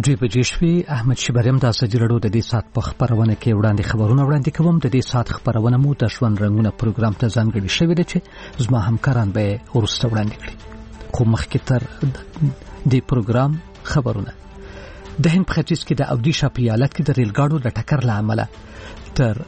دوی بجې شوي. احمد شبریم د ازادي راډیو د دې ساعت په خبرونه کې وړاندې خبرونه وړاندې کوم. د دې ساعت خبرونه مو د ژوند رنګونه پروګرام ته ځانګړي شوې ده چې زما همکاران به ورسته وړاندې کړي. خو مخکې تر دې پروګرام خبرونه د هند په ختیځ کې د اودیشا په ایالت کې د ریل ګاډو د ټکر له امله تر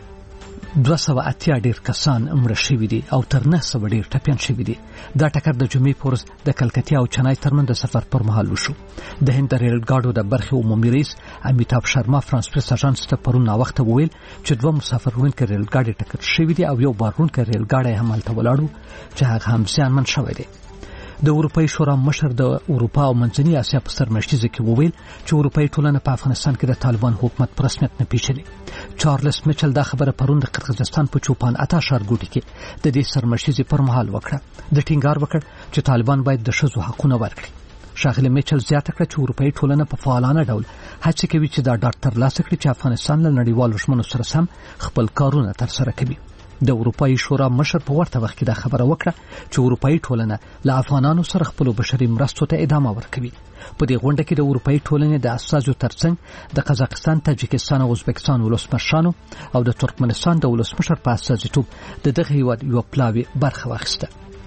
280 ډیر کسان مړه شوي دي او تر 900 ډیر ټپیان شوي دي. دا ټکر د جمعې په ورځ د کلکتیا او چنای ترمنځ د سفر پر مهال وشو. د هند د ریل ګاډو د برخې عمومي رئیس امیتاب شرما فرانس پریس اژانس ته پرون ناوخته وویل چې 2 مسافر وړونکي ریل ګاډي ټکر شوي دي او یو بار وړونکی ریل ګاډی هم هلته ولاړ و چې هغه هم زیانمن شوی دی. د اروپای شورا مشر د اروپا او منځنۍ اسیا په سرمشتیزه کې وویل چې اروپای ټولنه په افغانستان کې د طالبان حکومت پر رسمیت نه پیژني. چارلز میچل دا خبره پرون د قرغیزستان په چوپان اتا ښارګوټي کې د دې سرمشتیزې پر مهال وکړه. د ټینګار وکړ چې طالبان باید د ښځو حقونه ورکړي. ښاغلی میچل زیاته کړه چې اروپای ټولنه په فعالانه ډول هڅه کوي چې دا ډاډ ترلاسه کړي چې افغانستان له نړیوالو ژمنو سره سم خپل کارونه ترسره کوي. د اروپای شورا مشر په ورته وخت کې دا خبره وکړه چې اروپای ټولنه له افغانانو سره خپل بشري مرستو ته ادامه ورکوي. په دې غونډه کې د اروپای ټولنې د اساسو ترڅنګ د قزاقستان، تاجکستان او ازبکستان ولسمشرانو او د ترکمنستان د ولسمشر په اساسیتوب دغه هیواد یو پلاوی برخه واخیسته.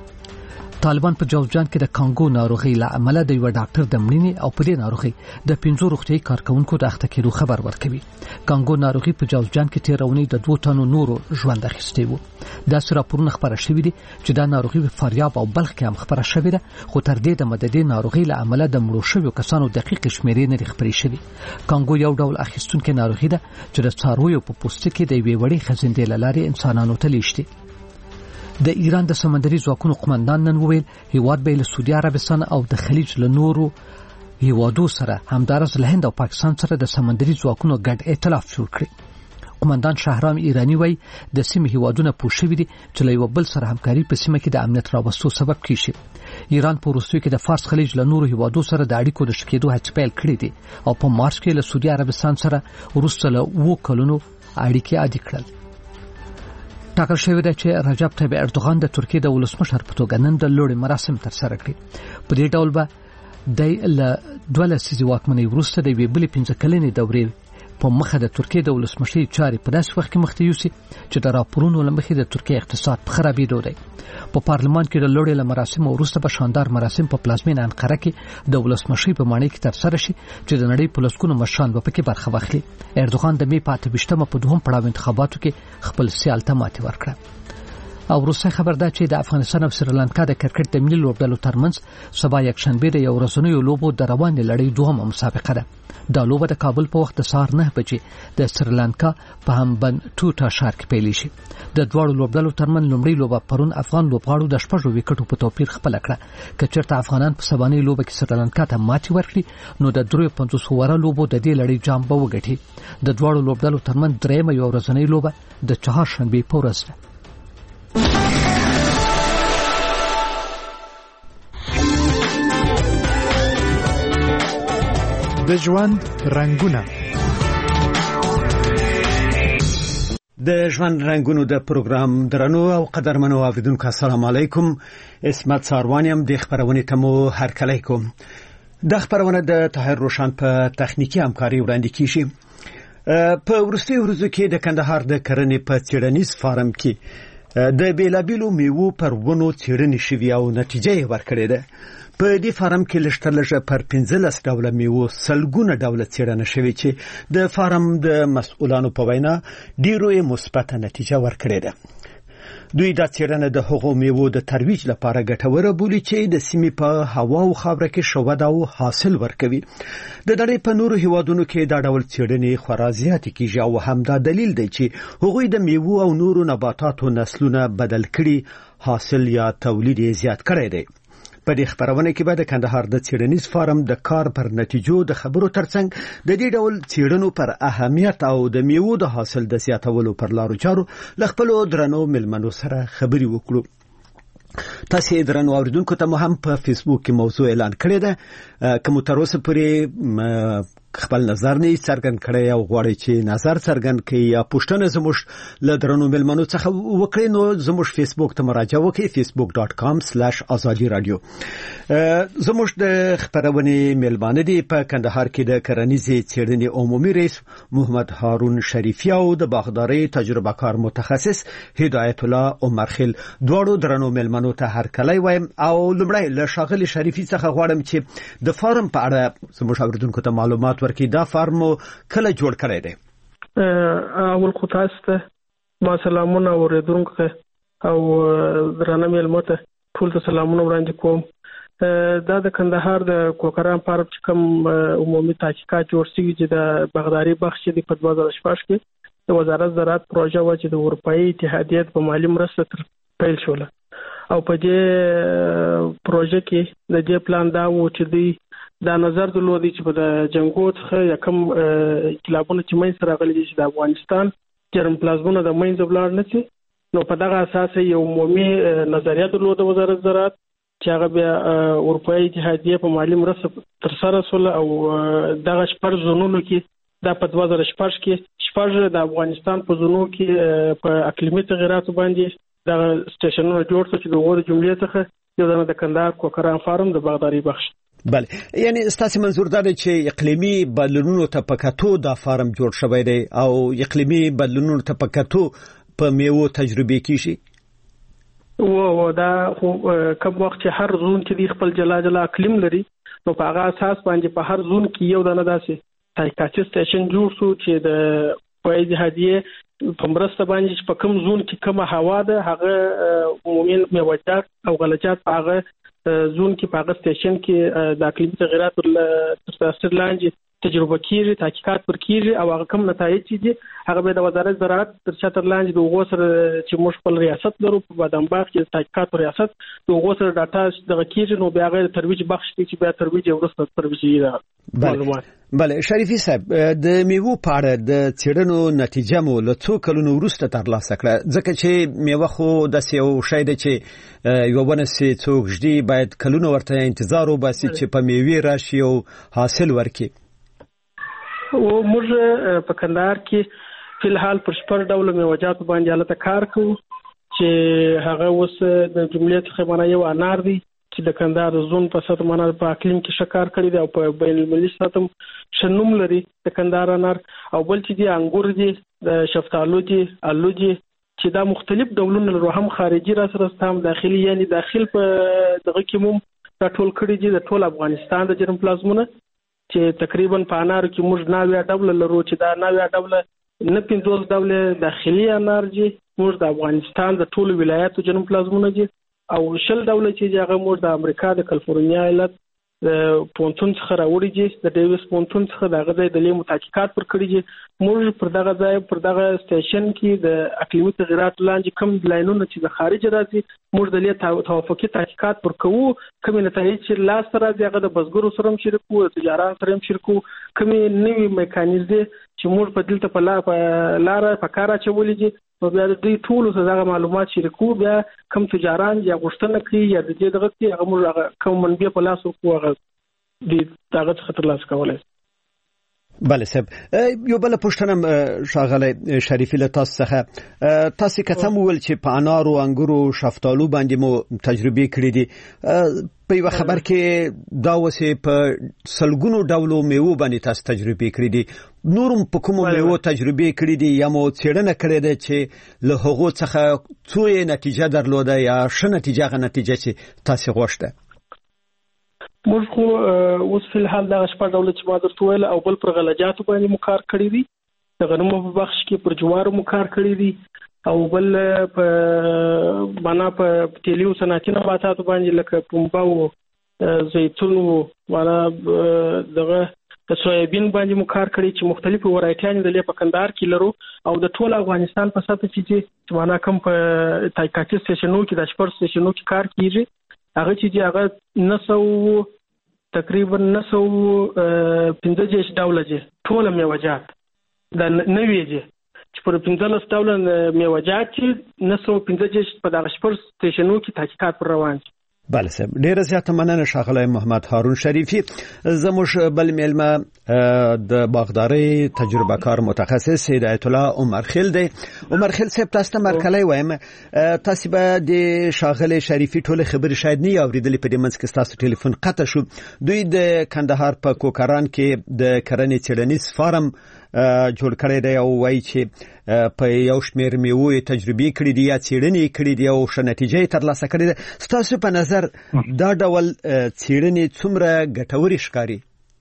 طالبان په جوزجان کې د کانګو ناروغي له امله د یو ډاکټر د مړینې او په دې ناروغي د 5 روغتیايي کارکونکو د اخته کېدو خبر ورکوي. کانګو ناروغي په جوزجان کې تیرونی د 2 تنو نورو ژوند اخیستی وو. دا راپورونه خبره شوې دي چې دا ناروغي په فاریاب او بلخ کې هم خبره شوې ده، خو تر دې د مددي ناروغي له امله د مړو شویو کسانو دقیق شمیرې نه خبرې شوې. کانګو یو ډول اخیستونکو ناروغي ده چې د څارویو په پوستکي کې د یوې وړې خزندې لارې انسانانو ته لیږدي. د ایران د سمندري ځواکونو قومندان نن وویل هیواد به له سعودي عربستان او د خلیج له نورو هیوادو سره همدارس له هند او پاکستان سره د سمندري ځواکونو ګډ ائتلاف جوړ کړي. قومندان شهرام ایرانی وایي د سیمې هیوادونه پوه شوي دي چې له یو بل سره همکاري په سیمه کې د امنیت راوستو سبب کیږي. ایران په وروستیو کې د فارس خلیج له نورو هیوادو سره د اړیکو د ښه کېدو هڅې پیل کړې دي او په مارچ کې له سعودي عربستان سره وروسته له 2 کلونو اړیکې عادي کړل. ټاکل شوی دی چې رجب طیب اردوغان د ترکیې د ولسمشر په توګه نن د لوړې مراسم ترسره کړي. په دې ډول به د 2 لسیزې واکمنۍ وروسته د یوې بلې 15 کلنې دورې په مخه د ترکیې د ولسمشرۍ چارې په داسې وخت کې مخته یوسي چې د راپورونو له مخې د ترکیې اقتصاد په خرابېدو دی. په پارلمان کې د لوړې له مراسم وروسته به شاندار مراسم په پلازمینه انقره کې د ولسمشرۍ په ماڼۍ کې ترسره شي چې د نړۍ په لسګونو مشران به پکې برخه واخلي. اردوغان د مې په 28مه په دوهم پړاو انتخاباتو کې خپل سیال ته ماتې ورکړه. او وروسته خبر ده چې د افغانستان او سریلانکا د کرکټ د ملي لوبډلو ترمنځ سبا یکشنبه د یو ورځنیو لوبو د روانې لړۍ دوهمه مسابقه ده. دا لوبه د کابل په وخت د سهار 9 بجې د سریلانکا په همبن ټوټا ښار کې پیل شي. د دواړو لوبډلو ترمنځ لومړی لوبه پرون افغان لوبغاړو د 6 وکټو په توپیر خپل کړه. که چېرته افغانان په سبانۍ لوبه کې سریلانکا ته ماتې ورکړي نو د 53 اوره لوبو د دې لړۍ جام به وګټي. د دواړو لوبډلو ترمنځ درېمه یو ورځنۍ لوبه د چهارشنبې په ورځ ده. د ژوند رنگونه د ژوند رنگونو د پروګرام درنو او قدرمنو اوریدونکو السلام علیکم. اسمت ساروانیم د خبرونه ته مو هرکلی کوم. د خبرونه د طاهر روشن په تخنیکی همکاري وړاندې کیږي. په ورستي ورځو کې د کندهار د کرنې په څېړنیز فارم کې د بیلابیلو میوو پر ونو څېړنې شوي او نتیجه ورکړې ده. په دې فارم کې لږه پر 15 ډوله میوو سلګونه ډوله څېړنه شوې چې د فارم د مسؤلانو په وینا ډیرو مثبت نتیجه ورکړې ده. دوی دا څېړنه د هغو میوو د ترویج لپاره ګټوره بولي چې د سیمې په هوا او خاوره کې شوه او حاصل ورکوي. د نړۍ په نورو هیوادونو کې دا ډول څېړنې خورا زیاتې کیږي او همدا دلیل دی چې هغوی د میوو او نورو نباتاتو نسلونه بدل کړي، حاصل یا تولید یې زیات کړی دی. په دې خبرونه کې به د کندهار د څېړنیز فارم د کار پر نتیجو د خبرو ترڅنګ د دې ډول څېړنو پر اهمیت او د میوو د حاصل د زیاتولو پر لارو چارو له خپلو درنو ملمنو سره خبرې وکړو. تاسو درنو اوریدونکو ته هم په فیسبوک کې موضوع اعلان کړی ده. کوم تر اوسه پورې خپل نظر نه څرګند کړي او غواړي چې نظر څرګند کړي یا پوښتنه زموږ له درنو ملمنو څخه وکړي نو زموږ فیسبوک ته مراجعه وکړئ facebook.com/azadi radio زموږ د خبرونه ملمانه دي په کندهار کې د کرنیزې څېړنې عمومي رئیس محمد هارون شریفی او د باغداري تجربه کار متخصص هدایت الله عمرخیل دواړو درنو ملمنو ته هرکلی وایم او لمړی له ښاغلي شریفی څخه غواړم چې د فارم په اړه زموږ اوریدونکو ته معلومات ورکړي. دا فارم کله جوړ کړی دی؟ اول خو تاسو ته ما سلامونه اوریدونکو او درنه ملمنو ته ټول ته سلامونه وړاندې کوم. دا د کندهار د کوکران فارم چې کوم عمومي تحقیقات جوړ شوی چې د باغداري بخش د 2016 کې د وزارت زراعت پروژه و چې د اروپאי اتحادیې په مالی مرسته تر پیل شوله او په دې پروژه کې د دې پلان دا و چې دا نظر درلودي چې په جنگو څخه یکم انقلابونه چې مې سره غلي چې د افغانستان جرم پلازمونه د مې زبلار نه شي نو په دغه اساس یو عمومي نظریه درلوده وزارت زراعت چې هغه بیا اروپאי اتحادیې په مالی مرسته تر سره سول او دغه شپږ زونونو کې دا په 2016 کې شپږ د افغانستان په زونو کې په اقلیمي تغیراتو باندې دا سټیشنونه جوړ شو چې د غوړ جملې څخه یو د کندهار کوکران فارم د باغداري بخش. بله یعنی ستاسو منظور دا دی چې اقلیمي بدلونونو ته پکاتو دا فارم جوړ شوی دی او اقلیمي بدلونونو ته پکاتو په میوه تجربه کیږي؟ و دا کوم وخت چې هر زون کې خپل جلا اقلیم لري نو په هغه اساس باندې په هر زون کې یو دانه داسې تحقیقاتي سټیشن جوړ شو چې د اروپאי اتحادیې په مرسته باندې په کوم زون کې کومه هوا ده هغه عمومي میوه‌جات او غلجات په هغه زون کې په هغه سټیشن کې د اقلیمي تغیرات تر تاثیر لاندې تجربه کیږي تحقیقات پر کیږي او هغه کوم نتایج دي هغه به د وزارت زراعت تر چتر لاندې د وګړو سره چې موږ خپل ریاست لرو په بادام باغ کې تحقیقات ریاست د وګړو سره ډاټا دغه کیږي نو بیا غیر ترویج بخش چې بیا ترویج ورسته ترویج معلومات. بله شریفی صاحب د میوه په اړه د څېړنو نتیجه مو له څو کلونو وروسته ترلاسه کړه ځکه چې میوه خو داسې یو شی دی چې یو ونه سي څوک جدي باید کلونو ورته انتظار وباسي چې په میوه راشي او حاصل ورکړي. او موږ په کندهار کې فلحال پر شپږ ډول میوه‌جات باندې حالت کار کوو چې هغه اوس د جملې څخه معنی یو انار دی چې د کندهار زون په سطح معنی په اقلیم کې شکار کړی دی او په بین المللي سطح شنوم لري د کندهار انار او بل چې دی انګور دی د شفتالو دی الو دی چې دا مختلف ډولونه لري هم خارجي را سره هم داخلي یعنی داخل په دغه کې مو ټول کړی دی د ټول افغانستان د جرم پلازمونه چې تقریبا په انار کې موږ 9 ډول لرو چې دا 9 ډول نه 15 ډول داخلي انار دي موږ د افغانستان د ټولو ولایاتو جنوب پلازمونه دي او شل ډول چې هغه موږ د امریکا د کالیفورنیا ایالت پونتون څخه راوړي دي د ډیویس پونتون څخه دغه د لیمو تحقیقات پر کړی دي موږ پر دغه ځای پر دغه سټیشن کې د اقلیمي تغیرات لاندې کوم لاینونه چې د خارج راځي موږ د لې توافقي تحقیقات پر کوو کوم نتایج چې لاس راځي هغه د بزګرو سره هم شریکو تجارت سره هم شریکو کوم نوې میکانیزم چې موږ په دلته په لار په کار اچولې دي او بیا د دې ټولو څخه معلومات شریکو بیا کوم تجاران یا غوښتنه کوي یا د دې دغه کې هغه موږ کوم منبع په لاس ورکو هغه دې هغه څخه تر لاسه کولای. بله صاحب یو بل پوښتنه ښاغلی شریفی له تاسو څخه تاسو کتم ول چې په انار او انګورو شفتالو باندې مو تجربه کړې دي په یو خبر کې دا وسه په سلګونو ډولو میوه باندې تاسو تجربه کړې دي نورم په کومو میوه تجربه کړې دي یا مو څېړنه کړې ده چې له هغو څخه څو نتیجه درلوده یا ښه نتیجه چې تاسو غوښته؟ موږ خو اوس فلحال دا شپږ ډول چې ما درته ویل او بل پر غلجاتو باندې مو کار کړی دی د غنمو په بخش کې پر جوارو مو کار کړی دی او بل په معنا په تیلیو صنعتي نباتاتو باندې لکه پنبه او زیتون معنا دغه د سویابین باندې مو کار کړی چې مختلفو ورایټیانې د لې په کندهار کې لرو او د ټول افغانستان په سطح کې معنا کوم په تحقیقاتي سټیشنونو کې د شپږ سټیشنونو کې کار کیږي هغه چې هغه 900 تقریبا 915 ډول دي ټول میوه‌جات د نوې دي چې پر 15 ډول میوه‌جات چې 915 په دغه شپږ سټیشنونو کې تحقیقات پر روان دي بله صاحب ډیره زیاته مننه ښاغلی محمد هارون شریفي زموږ بل میلمه د باغداري تجربه کار متخصص هدایت الله عمر خیل دی. عمر خیل صاحب تاسو ته مرکلی وایم تاسو به د ښاغلی شریفي ټول خبرې شاید نه اوریدلې په دې منځ کې تاسو ټلیفون قطع شو. دوی د کندهار په کوکران کې د کرنې څېړنیز فارم جوړ کړی دی او وایي چې په یو شمېر میوې تجربې کړې دي یا څېړنې کړې دي او ښه نتیجه یې ترلاسه کړې ده. ستاسو په نظر دا ډول څېړنې څومره ګټورې ښکاري؟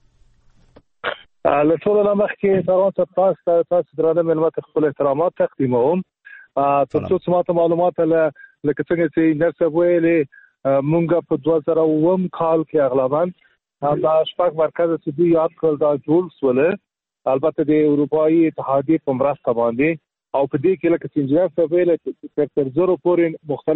له ټولو نه مخکې تاسو درانه مېلمه ته خپل احترامات تقدیموم. تر څو چې ماته معلومات لکه څنګه چې نرسه ویلې مونږ په 2009 کال کې اغلباً دا شپږ مرکز چې دوی یاد کړل دا جوړ شول، البته د اروپایي اتحادیې په مرسته باندې، او په دې کې لکه چې انجینر صاحب ویل تر زرو پورې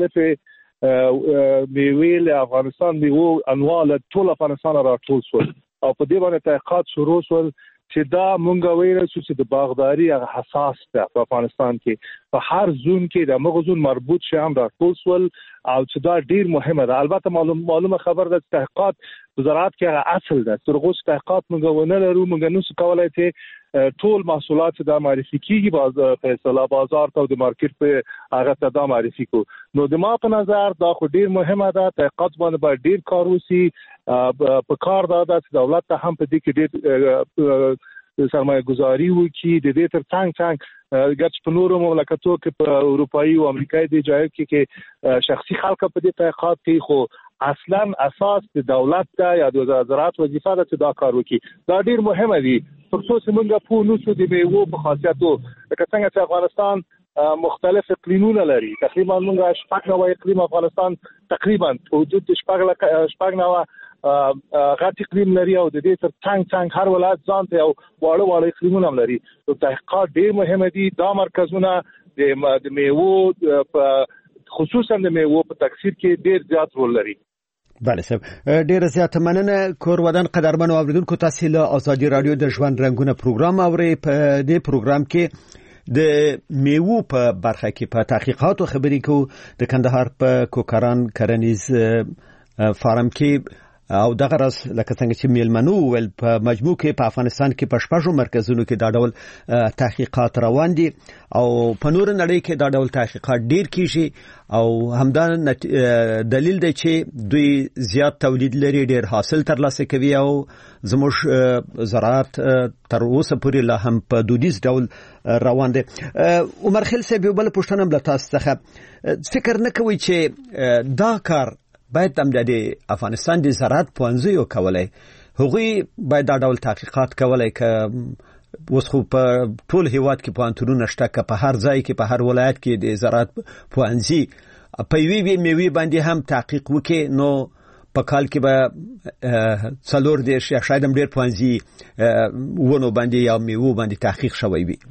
مختلفې میوې له افغانستان میوو انواع له ټول افغانستان راټول شول او په دې باندې تحقیقات شروع شول چې دا مونږ ویل چې د باغداري هغه حساس ده په افغانستان کې په هر زون کې د مغزون مربوط شي هم راټول شول او چې دا ډیر مهمه ده. البته معلومه خبر ده چې تحقیقات وزارت کې هغه اصل ده، ترغه تحقیقات مونږ ونه لرو، مونږ نو څه کولای چې ټول محصولات د معرفي کیږي په اصطلاح بازار ته د مارکیټ په هغه ته دا معرفي کو. نو د ما په نظر دا خو ډیر مهمه ده، تحقیقات باندې ډیر کار وسی په کار دا چې دولت ته هم په دې کې ډیر سرمایه گذاری وکړي د دې تر څنګ ګټ په نورو مملکتونو کې په اروپایي او امریکایي د ځایو کې شخصي خلک په دې تحقیقات کې خو اصلا اساس د دولت ته یا د وزارت وظیفه ده چې دا کار وکړي. دا ډیر مهمه دي تر څو چې موږ په نوڅو د میوو په خاصیتو لکه څنګه چې افغانستان مختلف اقلیمونه لري، تقریبا موږ شپږ نوع اقلیم افغانستان تقریبا وجود شپږ نوع غټ اقلیم لري او د دې تر څنګ هر ولایت ځان ته یو واړه اقلیمونه هم لري. نو تحقیقات ډیر مهمه دي. دا مرکزونه د میوو خصوصا د میوو په تکثیر کې ډیر زیات رول لري. بله صاحب ډیره زیاته مننه. کور ودان قدرمن اوریدونکو تاسو له آزادي رادیو د ژوند رنگونه پروګرام اورئ. په دې پروګرام کې د میوو په برخه کې په تحقیقاتو خبرې کوو. د کندهار په کوکران کرنیز فارم کې او دغه راز لکه څنګه چې میلمنو ول په مجموع کې په افغانستان کې په شپږو مرکزونو کې دا ډول تحقیقات روان دي او په نور نړۍ کې دا ډول تحقیقات ډیر کیږي او همدا دلیل دی چې دوی زیات تولید لري، ډیر حاصل ترلاسه کوي او زموږ زراعت تر اوسه پورې لا هم په دودیز ډول روان دي. عمر خیل صاحب بل پوښتنه بل تاسو څخه فکر نه کوي چې دا کار باید هم د افغانستان د زراعت پوهنځیو کولای، هغوی باید دا ډول تحقیقات کولای که اوس خو په ټول هیواد کې پوهنتونونه شته، که په هر ځای کې په هر ولایت کې د زراعت پوهنځي په یوې میوې باندې هم تحقیق وکړي نو په کال کې به 40 یا شاید هم ډېر پوهنځي ونو باندې یا میوو باندې تحقیق شوی وي.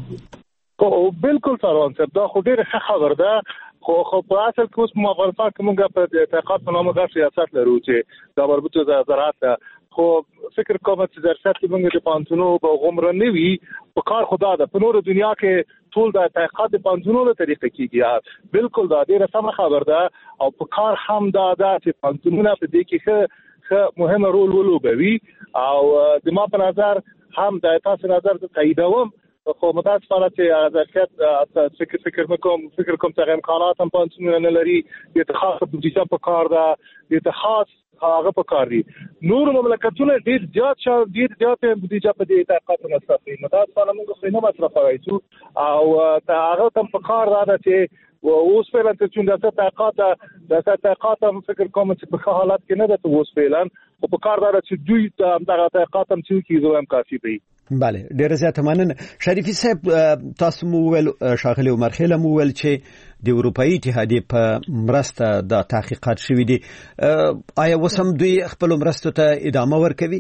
بالکل سروان صاحب دا خو ډېره ښه خبر ده. خو په اصل کې اوس په افغانستان کې موږ په تحقیقات په نامه غږ سیاست لرو چې دا مربوط د زراعت ده. خو فکر کوم چې درسات کې موږ د پانتونو په غومره نه وي په کار خدا ده. په نورو دنیا کې ټول د تحقیقات په پانتونو له طریقې کېږي. بالکل دا ډېره سمه خبر ده او په کار هم دا ده چې پانتونونه په دې کې ښه مهمه رول ولوبوي او د ما په نظر هم د تاسو نظر ته تاییدوم. خو متاسفانه چې ظرفیت فکر کوم چې امکانات هم پانتونونه نه لري. د خاصه بودیجه په کار ده، د خاص هغه په کار دي. نور مملکتونه ډیر زیات بودیجه په دې تحقیقاتو مصرفوي. متاسفانه موږ خو نه مصرفوي او هغه هم په کار ده چې اوس فعلا چې د تحقیقات هم فکر کوم چې په حالت کې نه ده اوس فعلا او په کار ده چې دوی دغه تحقیقات هم چې کیږي هم کافي وي. بله ډیره زیاته مننه. شریفي صاحب تاسو مو ول ښاغلی عمر خیل مو ول چې د اروپایي اتحادیې په مرسته د تحقیقات شوي دي. آیا وسم دوی خپل مرستو ته ادامه ورکوي؟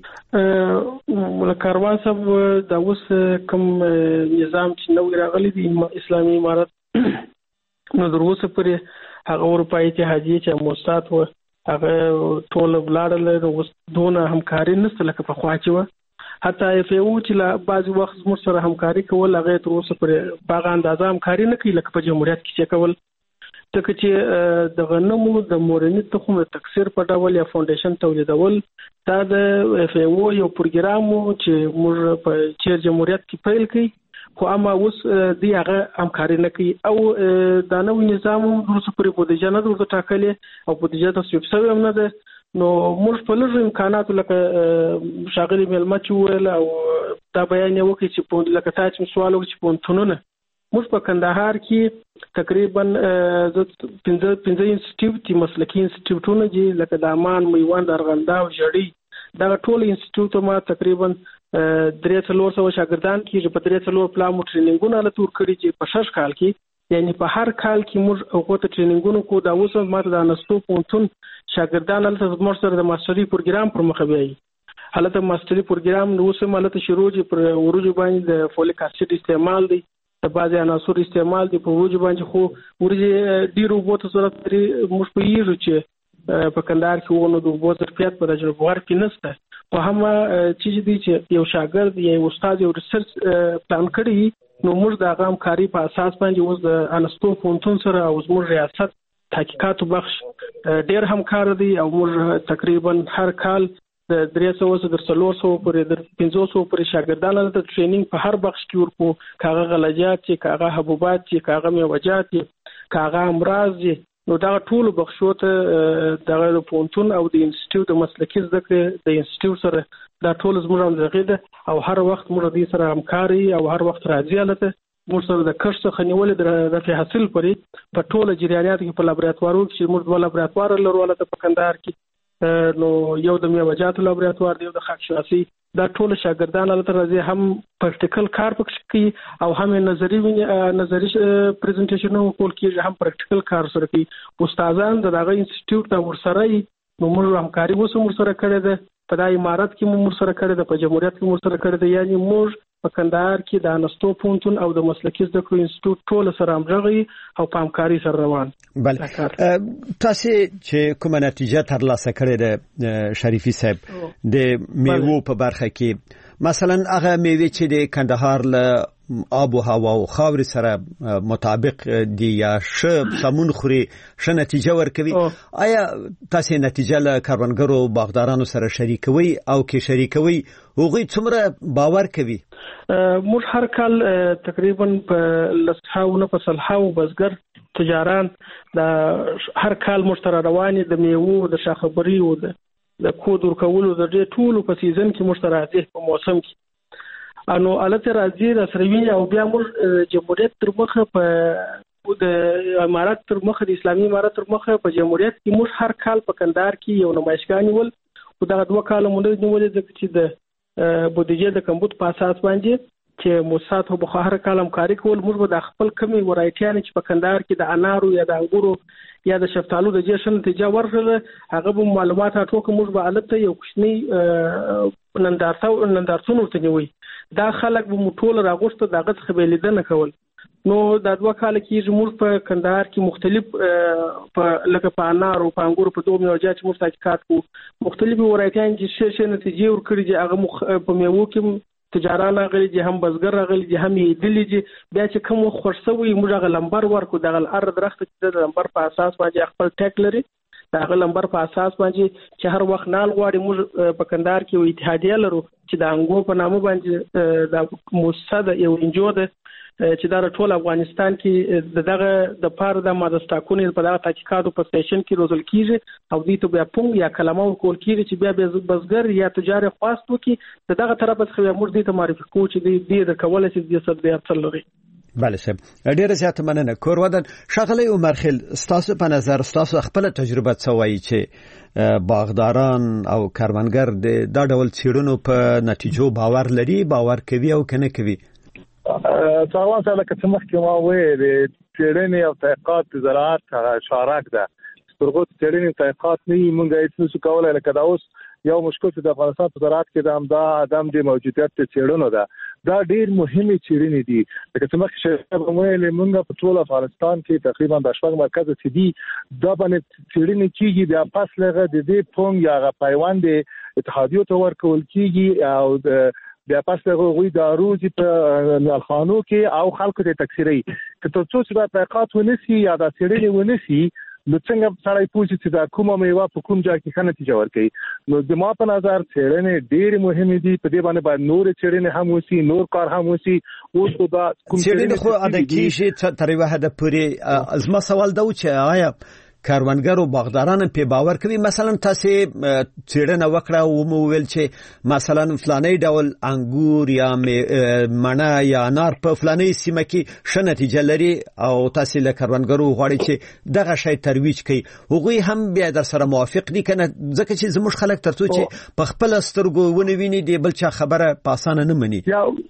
کاروان صاحب دا اوس کوم نظام چې نو راغلی دی اسلامي امارت نو دروسه پرې هغه اروپایي اتحادیې چې موسسات و هغه ټول بلاړل اوس دونه همکاري نشته لکه په خوا چې و. حتی FAO چې لا بعض وخت موږ سره همکاري کول هغه تر اوسه پرې باغ اندازه همکاري نه کوي لکه په جمهوریت کې چې کول. ځکه چې د غنمو د مورني تخم د تکثیر په ډول یا فاونډیشن تولیدول دا د اف ای او یو پروګرام چې موږ په چیر جمهوریت کې پیل کړی خو اما اوس دی هغه همکاري نه کوي او دا نوې نظام ورسره پرې بودیجه نه ورته ټاکلې او بودیجه تصویب شوی هم نه ده نو موږ په لږ امکاناتو لکه شاغلي ملمت ویل او دا بیان یې وکړي چې په لکه تاسو چې سوال وکړي چې پونتونونه موږ په کندهار کې تقریبا 15 انسټیټیوټ مسلکي انسټیټیوټونه دي لکه د امان میوند ارغنده او جړی دا ټول انسټیټیوټ ما تقریبا 300 شاګردان کې په 300 پلان ټریننګونه لته ور کړی چې په 6 کال کې یعنی په هر کال کې موږ هغه ته ټریننګونه کو دا اوس ماته د نستو پونتون شاګردان لته زموږ سره د ماستري پروګرام پر مخ بیاي حالته ماستري پروګرام نو اوس مالته شروع دي پر ورجو باندې د فولیک اسید استعمال دي د بعضي عناصر استعمال دي په ورجو باندې خو ورجه ډیرو بوته سره موږ په یوه چې په کندهار کې ونه د بوته ظرفیت په درجه بغیر کې نشته په هم چې دي چې یو شاګرد یا استاد یو ریسرچ پلان کړی نو موږ د هغه همکاري په اساس باندې اوس د انستو پونتون سره او زموږ ریاست تحقیقاتو بخش ډیر همکار دي او موږ تقریبا هر کال د 300 در 300 پورې در 500 پورې شاګردانو ته ټریننګ په هر بخش کې ورکو کاغه غلجات چې کاغه حبوبات چې کاغه میوجات چې کاغه امراض نو دا ټول بخشو ته د پونتون او د انسټیټیوټ مسلکي زده کړې د انسټیټیوټ سره دا ټول زموږ همغږي ده او هر وخت موږ دې سره همکاري او هر وخت راځي لته موږ سره د کښت څخه نیولې د حاصل پرې په ټول جریانات کې په لابراتوارو کې موږ د لابراتوار لرو لته په کندهار کې نو یو د میوجاتو لابراتوار دی یو د خاکشناسي دا ټول شاګردان لته راځي هم پریکټیکل کار پکې کوي او هم نظری پریزنټیشن کول کیږي هم پریکټیکل کار سره کوي استادان دغه انسټیټیوټ ته ورسره نو موږ همکاري وسو سره کړې ده په دای امارات کې موږ سره کړې ده په جمهوریت کې موږ سره کړې ده یعنی موږ په کندهار کې د انستو پونتون او د مسلکي زده کړو انسټیټیوټ ټول سره همغږي او په همکاري سره روان. بله تاسو چې کومه نتیجه ترلاسه کړې ده شریفي صاحب د میوو په برخه کې مثلا هغه میوه چې د کندهار له آب و هوا او خاور سره مطابق دی یا سمون خوري نتیجه ورکوي آیا تاسو نتیجه له کاروانګرو باغدارانو سره شریکوي او کې شریکوي هغوی څومره باور کوي؟ موږ هر کال تقریبا په لسحاونه په سلحاو بزګر تجاران د هر کال مشترک رواني د میوو د شاخبري او د کودور کولو د ټولو په سیزن کې مشترک دي په موسم کې انو الته راځي د سروي او بیا موږ جمهوریت تر مخه په د امارات تر مخه د اسلامي امارات تر مخه په جمهوریت کې موږ هر کال په کندهار کې یو نمایشګاه نیول او دا 2 کال مونږ نیولې د چې د بودیجه د کمبود په اساس باندې چې موسسات په بخار کال همکاري کول موږ د خپل کمی ورایټیان چې په کندهار کې د انارو یا د انګورو یا د شفتالو د جشن نتیجه ورغله هغه به معلومات راټوکه موږ به الته یو کوچنی نندارتون ورته نیوي دا خلک به موټول راغوسته دغه څخه به لیدنه کول نو د 2 کال کې موږ په کندهار کې مختلف په لکه په انار او په انګور په دوه میوجات موږ تحقیقات کوو مختلفي ورایټیان چې شې نتیجې ورکړي چې هغه په میوو کې تجاران راغلي دي هم بزګر راغلي دي هم یې دي بیا چې کوم خرڅوي موږ هغه لمبر ورکو دغه ار درخت چې د لمبر په اساس باندې خپل ټیک لري دغه لمبر په اساس باندې چې هر وخت نال غواړي موږ په کندهار کې یو اتحادیه لرو چې د انګو په نامه باندې د موسسه د یو انجو ده چې دا ټول افغانستان کې دغه د پاره د ماده سټاکونو په دغه تحقیقاتو په سټیشن کې روزل کیږي او دې ته بیا پونګ یا کلمه ورکول کیږي چې بیا بزګر یا تجار خواست وکي دغه طرف څخه موږ دې ته معرفي کوو چې دې د کول چې دې څه بیا تل لري. بله صاحب ډیره زیاته مننه کورودن شغله عمر خیل ستاسو په نظر ستاسو خپل تجربه څه وایي چې باغداران او کاروانګر د ډول چیرونو په نتیجو باور لري باور کوي او کنه کوي؟ څنګه سره که څه مخکې ما وې د چیرنې او تحقیقات زراعت شارک ده سترګو چیرنې تحقیقات نه مونږه هیڅ نشو کولای لکه دا اوس یو مشکل چې د افغانستان په زراعت کې د عدم د موجودیت چیرونو ده دا ډیر مهمه چیرنې دي لکه څنګه چې موږ مونږ په ټول افغانستان کې تقریبا د شپږ مرکز چې دي دا باندې چیرنې کیږي بیا پس لغه د دې پونګ یا پیوند اتحادیو ته ورکول کیږي او بیا پس هغه دارو چې په نالخانو کې او خلکو ته تکثیري کته څو چې د تحقیقات ونسي یا د سړي ونسي نو څنګه سړی پوښتنه چې دا کومه میوه په کوم ځای کې خنه نتیجه ورکړي نو د ما په نظر څېړنې ډېر مهمه دي په دې باندې نور څېړنې هم وسی نور کار هم وسی اوس دا کوم څېړنې خو اده کیږي تر یو حد پورې ازما سوال دا و چې آیا کاروانګرو باغداران په باور کوي مثلا تاسو څېړنه وکړه او مو ویل چې مثلا فلاني ډول انګور یا مڼه یا انار په فلاني سیمه کې ښه نتیجه لري او تاسو له کاروانګرو غواړي چې دغه شی ترویج کړي هغوی هم بیا در سره موافق دي کنه ځکه چې زموږ خلک ترڅو چې په خپل سترګو ونویني دی بل چا خبره پاسانه نه مني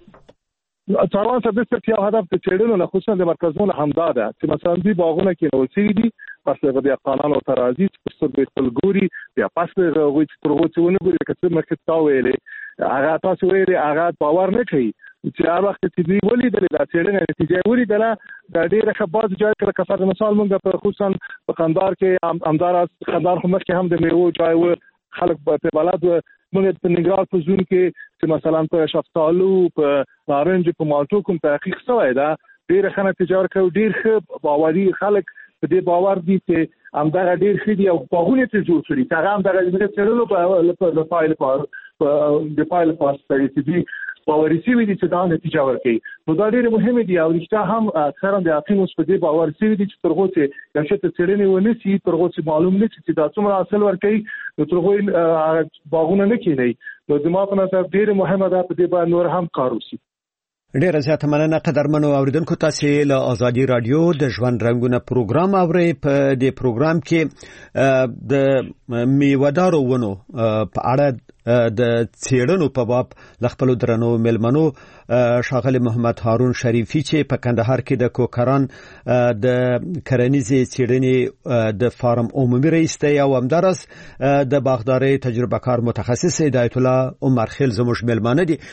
څاروان څه یو هدف د چېړنو نه خصوصا د مرکزونو همدا ده چې مثلا دی باغونه کې نو سي دي پس هغه بیا قانون او ترازی چې څه به ګوري بیا پس هغه چې ترغه چې ونه ګوري کله مخکې تا ویلې هغه تاسو ویلې هغه باور نه کوي چې هغه وخت چې دی ولیدل دا چېړنه نتیجه ولیدله دا ډېر خبرات جوړ کړ کفر مثال مونږ په خصوصا په قندار کې امدار قندار هم کې هم د میوه ځای و خلک په بلد موږ په نګران په زون کې چې مثلا په شفتالو په نارنج په مالټو کوم تحقیق شوی دا ډېر خنه تجارت کوي ډېر ښه باوري خلک په دې باور دي چې همدغه ډېر ښه دي او باغونه ته جوړ کړي هغه همدغه د چېرلو په فایل د فایل پاس ته دي باوري شي دي چې دا نتیجه ورکړي نو دا ډېر مهم دي او رښتیا هم اکثرا د اقیم اوس په دې باور شي دي چې ترغه چې یو څه څېړنې ونسي ترغه چې معلوم نه چې دا څومره حاصل ورکړي نو ترغه باغونه نه کینی نو د ما په نظر ډېر مهمه ده په دې باندې نور هم کار وشي ډیره زیاته مننه قدرمنو اوریدونکو تاسو له آزادي رادیو د ژوند رنگونه پروګرام اورئ په دې پروګرام کې د میوه‌دارو ونو په اړه د څېړنو په باب لخپلو درنو ملمنو شاغل محمد هارون شریفی چې په کندهار کې د کوکران د کرنیزې څېړنې د فارم عمومي رئیس دی او همدارس د باغداري تجربه کار متخصص هدایت الله عمر خیل زموږ ملمانه دي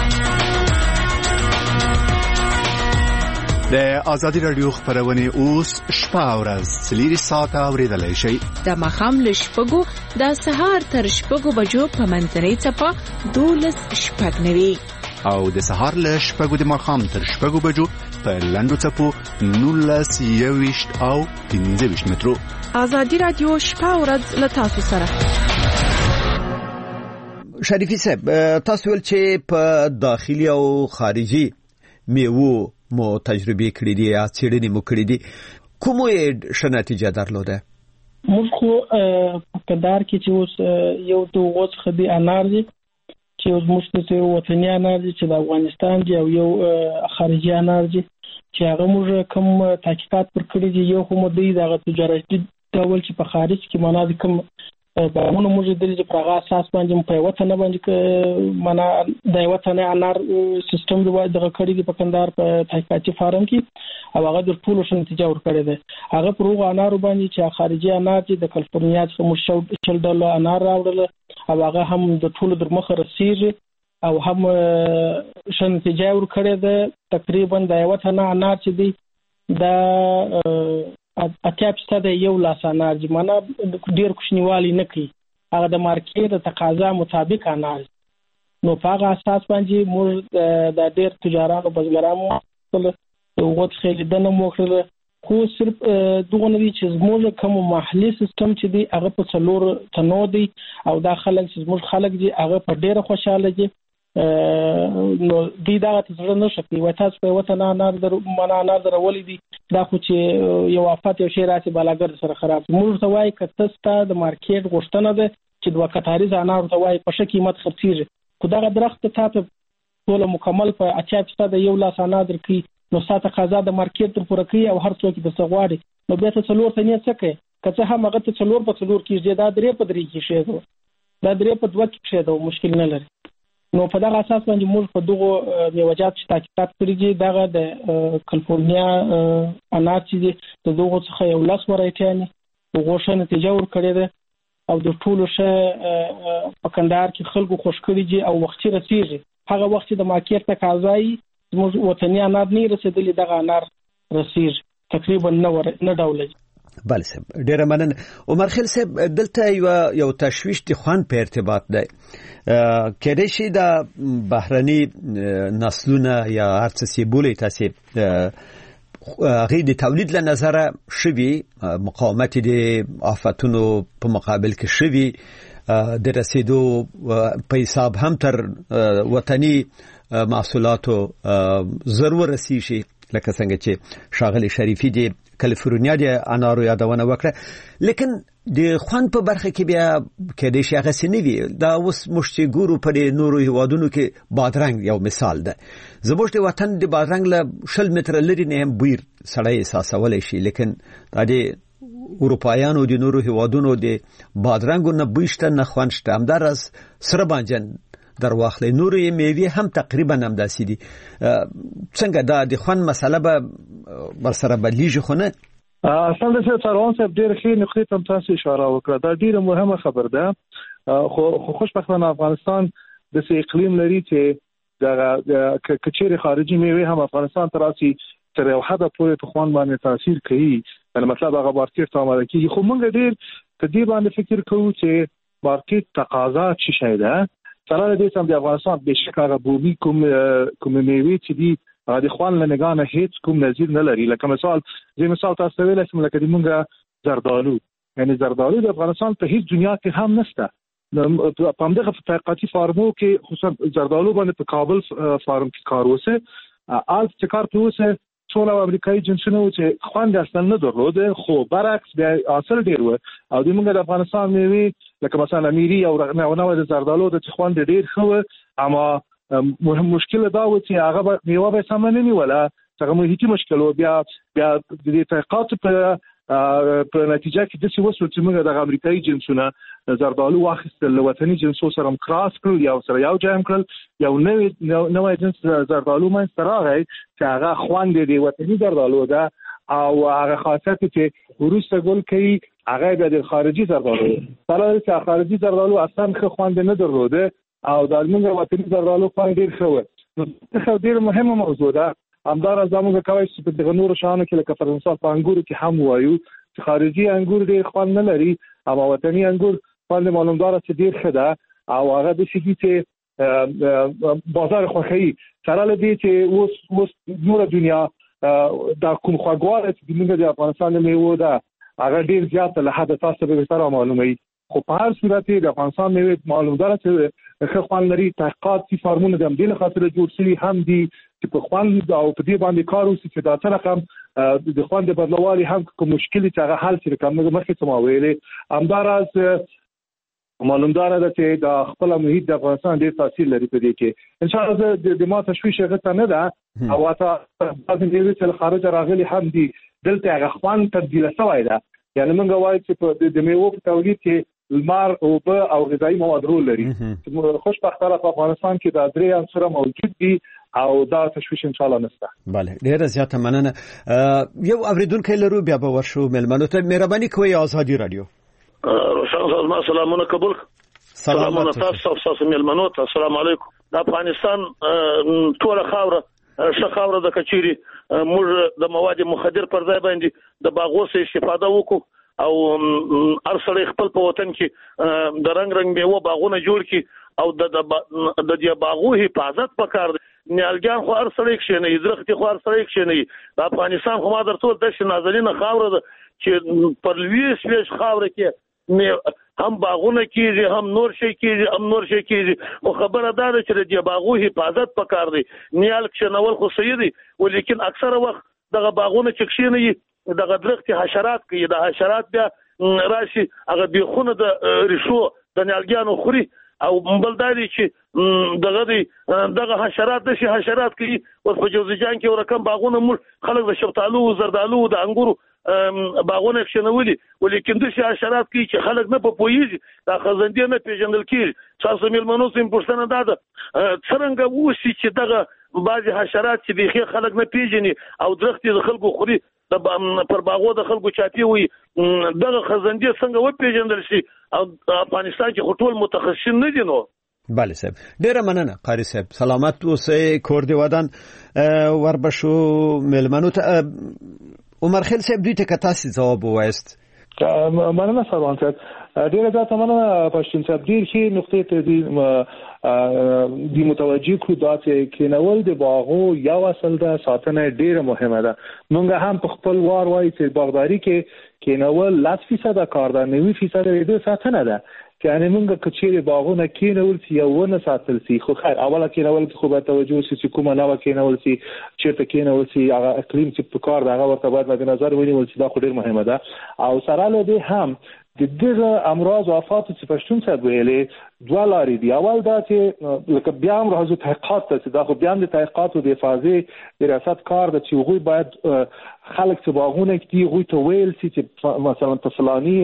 د آزادي رادیو خبرونه اوس شپه ورځ 3 ساعته اوریدلای شئ د مخام لشپګو د سهار تر شپګو بجو په منځنۍ چپه 12 شپږ نوي او د سهار لشپګو د مخام تر شپګو بجو په لندو چپو 19 او 15 مترو آزادي رادیو شپه ورځ له تاسو سره شریفی صاحب تاسو ول چې په داخلي او خارجي میوه مو تجربه کړې دي یا څېړنې مو کړې دي کومه ښه نتیجه درلوده موږ خو په کندهار کې چې اوس یو دوغوت خدي انار دي چې اوس موږ ته وطني انار دي چې د افغانستان دی او یو خارجي انار دي چې هغه موږ کوم تحقیقات پر کړی دي یو کوم دی د تجارتي ډول چې په خارج کې منابع کوم باغونه موږ د دې په اساس باندې په وطن باندې معنا د وطن انار سیستم دغه کړی دی په کندهار په تحقیقاتي فارم کې او هغه د ټولو څه نتیجه ورکړي ده هغه پروغ انار باندې چې خارجي انار دي د کالیفورنیا څخه مشهور ډول انار راوړل او هغه هم د ټولو در مخه رسیږي او هم څه نتیجه ورکړي ده تقریبا د وطن انار چې دی دا اتیا د یو لاس انار چې معنا ډیر کوچنیوالي نه کوي هغه د مارکیټ د تقاضا مطابق انار نو په هغه اساس باندې موږ د ډیر تجارانو بزګرانو په وخت کې د نمو کړل خو صرف دغه نوی چې موږ کوم محلي سیستم چې دی هغه په څلور تنو دی او دا خلک چې موږ خلک دي هغه په ډیره خوشاله دي نو دی دا څه نه شي وای تاسو په وطن انار در معنا انار در ولې دي دا خو چې یو افات یو شی راځي بالاګر سره خراب موږ ته وای کته ست د مارکیټ غوښتنه ده چې دوه کتاریز انار ته وای په شکی قیمت خرڅیږي خو دا درخت ته ټول مکمل په 80% د یو لاس انار درکې نو ساته قضا د مارکیټ تر پوره کوي او هر څوک د سغواړي نو بیا ته څلور ثانیه څه کوي کته هم هغه ته څلور په څلور کې دا درې په درې کې شي دا درې په دوه کې شي دا مشکل نه لري نو په دغه اساس باندې موږ په دغه میوجات چې تحقیقات کړی دي دغه د کالیفورنیا انار چې د دغه څخه یو لاس ورایټانی وګورښه نتیجه ورکړې ده او د ټولو شه په کندهار کې خلکو خوش کړی دي او وختي رسیږي هغه وخت د مارکیټ تقاضای موږ وطني انار نه رسیدلی دغه انار رسیږي تقریبا نه ډولې بله صاحب ډیره مننه. عمر خیل صاحب دلته یو تشویش د خوان په ارتباط دی کېدای شي د بهرني نسلونه یا هر څه چې بولي تاسو هغه د تولید له نظره شوي مقاومت د آفتونو په مقابل کې شوي د رسیدو په حساب هم تر وطني محصولاتو ضرور رسیږي لکه څنګه چې شاغلی شریفي د کالیفورنیا د انارو یادونه وکړه. لیکن د خوان په برخه کې بیا کېدای شي هغه سنوي دا اوس مشتي ګورو په نورو هیوادونو کې بادرنګ یو مثال ده. زموږ د وطن د بادرنګ له 20 متره لري نه هم بویر سړی احساسولای شي، لیکن د اروپایانو د نورو هیوادونو د بادرنګو نه بوشته نه خوانشته همدارس سره بانجن در واخلې نورې میوې هم تقریبا هم داسې دي. څنګه دا د خوان مسله به برسره بدلیږي خو نه؟ اصل د څاروان صاحب ډېر ښه نقطې ته تاسو اشاره وکړه. دا ډېره مهمه خبر ده. خو خوشبختانه افغانستان د اقلیم لري چې د کچېره خارجي میوې هم افغانستان ته راسي تر یو حد پورې په خوان باندې تاثیر کوي. یعنی مطلب هغه مارکیټ ته آماده کیږي. خو موږ ډېر په دې باندې فکر کوو چې مارکیټ تقاضا څه شي ده. سره دې سم د افغانستان به شکه بومي کوم میوې چې دي د خوان لنګانه هیڅ کوم نظیر نه لري. لکه مثال تاسو ویل چې لکه د مونږه زردالو، یعنی زردالو د افغانستان په هیڅ دنیا کې هم نشته. په همدغه تحقیقاتي فارمو کې خصوصا زردالو باندې په کابل فارم کې کار وسه چې کار پروسه ټول امریکایي جنسونه و چې خوان د اصل نه درلود، خو برعکس بیا اصل ډیر و. او د موږ د افغانستان میوې لکه مثلا امیری او نو د زردالو د خوان ډیر خو، اما مهم مشکل دا و چې هغه میوه به سم نه نیوله، څنګه محیطي مشکل و. بیا د تحقیقات په نتیجه کې د څه وسو چې موږ د امریکایي جنسونه زردالو واخیستل وطني جنسو سره کراس کړل یا سره یو جام کړل، یو نوې جنس زردالو مې راغی چې هغه خوان دی وطني زردالو ده او هغه خاصیت چې وروسته ګل کوي هغه د خارجي زردالو سره چې خارجي زردالو اصلا خو خوان نه درلوده او د موږ وطني زردالو خوان ډیر خو. نو ډیر مهمه موضوع ده. همدار زموږ کوي چې په نورو شانو کې لکه فرنسا په انګورو کې هم وایو چې خارجي انګور ډیر خوان نه لري، اما وطني انګور باندې معلومدار چې ډیر ښه ده او هغه د شي چې بازار خوخي سره لدی چې اوس نور دنیا دا کوم خواګواره چې موږ د افغانستان میوه ده هغه ډیر زیات له حد تاسو به تر معلومه. خو په هر صورت د افغانستان میوه معلومدار چې ښه خوان لري. تحقیقات چې فارمونه د دې خاطر جوړ شوي هم دي چې په خوان او په دې باندې کار وکړي چې دا تر رقم د خوان د بدلوالي هم کوم مشکل چې هغه حل شي. کوم مخکې څه ما ویلې همداراز معلومدار ده چې د خپل محیط د افغانستان ډېر تاثیر لري په دې کې. ان شاء الله د ما تشویش غته نه ده او تاسو بعضی دې چې خارج راغلي هم دي دلته هغه خوان تبدیل شوی ده. یعنی موږ وایو چې د میوه په تولید کې المار او غذایی مواد رول لري. خوشبختانه په افغانستان کې دا درې عنصر موجود دي او دا تشویش ان شاء الله نشته. بله ډیره زیاته مننه. یو اوریدونکو لرو بیا به ورشو ملمنو ته مهرباني کوئ آزادي رادیو. روشن سلامونه قبول. سلامونه تاسو ملمنو ته السلام علیکم. د افغانستان ټول خاوره شخاوره د کچيري موږ د مواد مخدر پر ځای باندې د باغو څخه استفاده وکړو او ارسل خپل په وطن کې د رنگ میوه باغونه جوړ کی او د دې باغو حفاظت وکړ. نیالګان خو ارسل کې نه درخت خو ارسل کې نه. د افغانستان خو ما درته د نازنینه خاوره چې پر لویس خاوره کې هم باغونه کیږي هم نور شي کیږي او خبره ده چې د باغو حفاظت وکړ دی. نیال کې نول خو صحیح دی ولیکن اکثره وخت دغه باغونه چې کښینه دغه درخت حشرات کوي. د حشرات بیا راشي هغه بيخونه د ریشو د نیالګانو خوري او بلداري چې دغه حشرات د شي حشرات کوي. اوس په جوزجان کې ورکم باغونه مول خلک د شفتالو زردالو د انګورو باغونه کښنولي ولیکن د شي حشرات کوي چې خلک نه پوهیږي دا خزندې نه پیژندل کیږي. تاسو ملمنو سیم پښتنه ده څنګه وسی چې دغه بعضی حشرات چې بيخي خلک نه پیژني او درخت د خلکو خوري پر باغو د خلکو چاپی وي دغه خزندې څنګه و پیژندل شي او افغانستان کې ټول متخصصین نه دي. نو بله صاحب ډیره مننه قاری صاحب سلامت اوسئ کور دی ودان وربشو ملمنو ته. عمر خیل صاحب دوی ته کتاسي جواب وایست مننه سروان صاحب ډیره زیاته مننه پښتون صاحب ډیر ښه نقطې ته دی متوجه کړو دا چې کینول د باغو یو اصل ده ساتنه ډیره مهمه ده موږ هم په خپل وار وایي چې باغداري کې کینول 10% کار ده 90% د ساتنه ده یعنی موږ کچېره باغونه کینول چې یو ونه ساتل سي خو خیر اوله کینول خو به توجه سي چې کومه نوې کینول سي چې کینول سي هغه اقلیم چې په کار دغه ورته باید مد نظر ونیول سي دا خو ډیر مهمه ده او سره له دې هم د دغه امراض او آفات چې پښتون صاحب ویلي دوه لارې دي اول دا چې لکه بیا هم راځو تحقیقات ته دا خو بیا د تحقیقات او د حفاظت د ریاست کار د چې غوي باید خلک چې باغونه کې غوي ته ویل سي چې مثلا په فلاني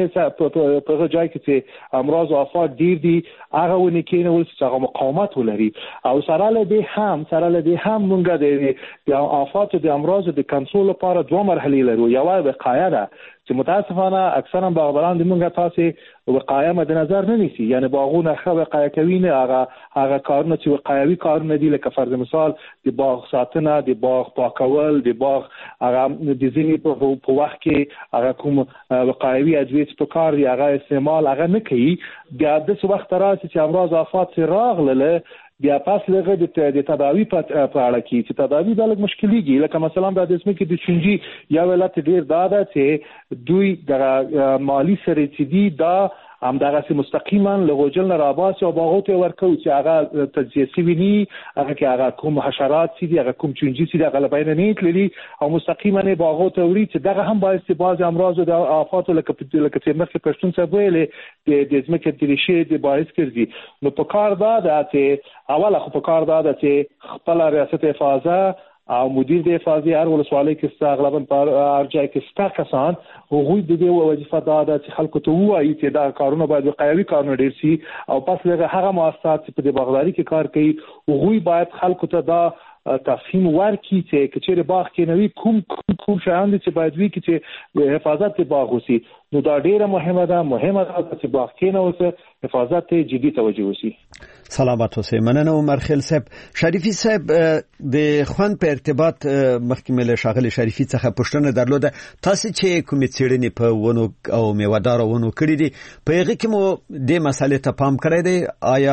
په ځای کې چې امراض او آفات ډیر دي هغه ونی کېنول چې هغه مقاومت ولري او سره له دې هم مونږ د آفات او د امراض د کنټرول لپاره دوه مرحلې لرو یو وقایه ده چې متاسفانه اکثرا باغبران د موږ تاسو وقایه مد نظر نه نیسي یعنی باغونه خو وقایه کوي نه هغه کارونه چې وقایوي کارونه دي لکه فرض مثال د باغ ساتنه د باغ پاکول د باغ هغه د ځینی په وخت کې هغه کوم وقایوي ادویه په کار دی هغه استعمال هغه نه کوي بیا د څه وخت راځي چې امراض آفات راغله بیا پاس لغه د تداوی په اړه کې چې تداوی د لږ مشکلېږي لکه مثلا د اسمه کې د چنجي یا ولات ډیر داده چې دوی د مالی سره چې دی دا هم دغه سي مستقیما لغوجل نه راباس او باغوت ورکو چې هغه تجزیه سی ویني هغه کې هغه کوم حشرات سي دي هغه کوم چنجي سي دغه لبین نه تللی او مستقیما باغوت وري چې دغه هم باعث بعض امراض او د آفات لکه چې مخکې پښتون څه ویلې د ځمکې د ریشې د باعث کړي نو په کار دا چې اوله خو په کار دا چې خپل ریاست حفاظت او مدیر د حفاظت هر ولسوالۍ کې غالبا په ارجای کې ستا کسان هغوی د دې وظیفه دا چې خلکو ته وایي چې دا کارونه باید وقایوي کارونه ډیر شي او پس هغه مؤسسات چې په باغداري کې کار کوي هغوی باید خلکو ته دا تفهیم ورکړي چې کچېره باغ کې نوې کوم شیان دي چې باید وي چې حفاظت د باغ وسی نو دا ډیره مهمه ده چې باغ کې نو اوسه حفاظت ته جدي توجه وسی سلامات اوسئ مننه عمر خیل صاحب شریفي صاحب د خوان په ارتباط مخکمه شاغل شریفي څخه پوښتنه درلوده تاسو چې کوم څېړنې په ونو او میوهدار ونو کړی دي په هغه کې مو د مسالې ته پام کړی دی آیا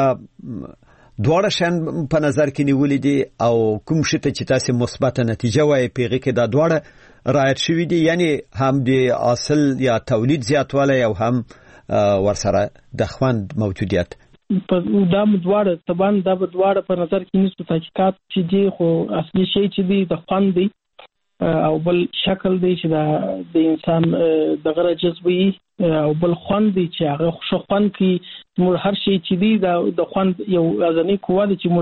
دواړه شان په نظر کې نیولې دي او کوم شي ته چې تاسو مثبت نتیجه وایي پیغه کې دا دواړه رایت شوی دي یعنی هم د اصل یا تولید زیاتوالی او هم ورسره د خوند موجودیت په دا دواړه تبان دا دواړه په نظر کې نیسو تحقیقات چې دي خو اصلي شی چې دي د خوند دی او بل شکل دی چې د انسان دغه جذبي او بل خوند دی چې هغه خوشو خوند کی موږ هر شی چې دی د خوند یو ازنی قوه دی چې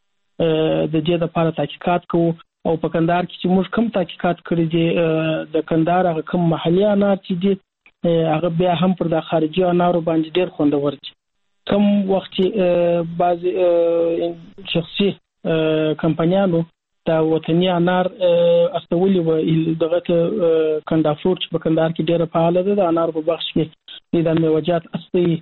موږ د دې لپاره تحقیقات کوو او په کندهار کې چې موږ کوم تحقیقات کړی دي د کندهار هغه کوم محلي انار چې دي هغه بیا هم پر د خارجي انارو باندې ډیر خوندور دي کوم وخت بعض شخصي کمپنیانو دا وطني انار استولي و دغه کندافور چې په کندهار کې ډیره فعال ده د انار په بخش کې د میوجات اصلي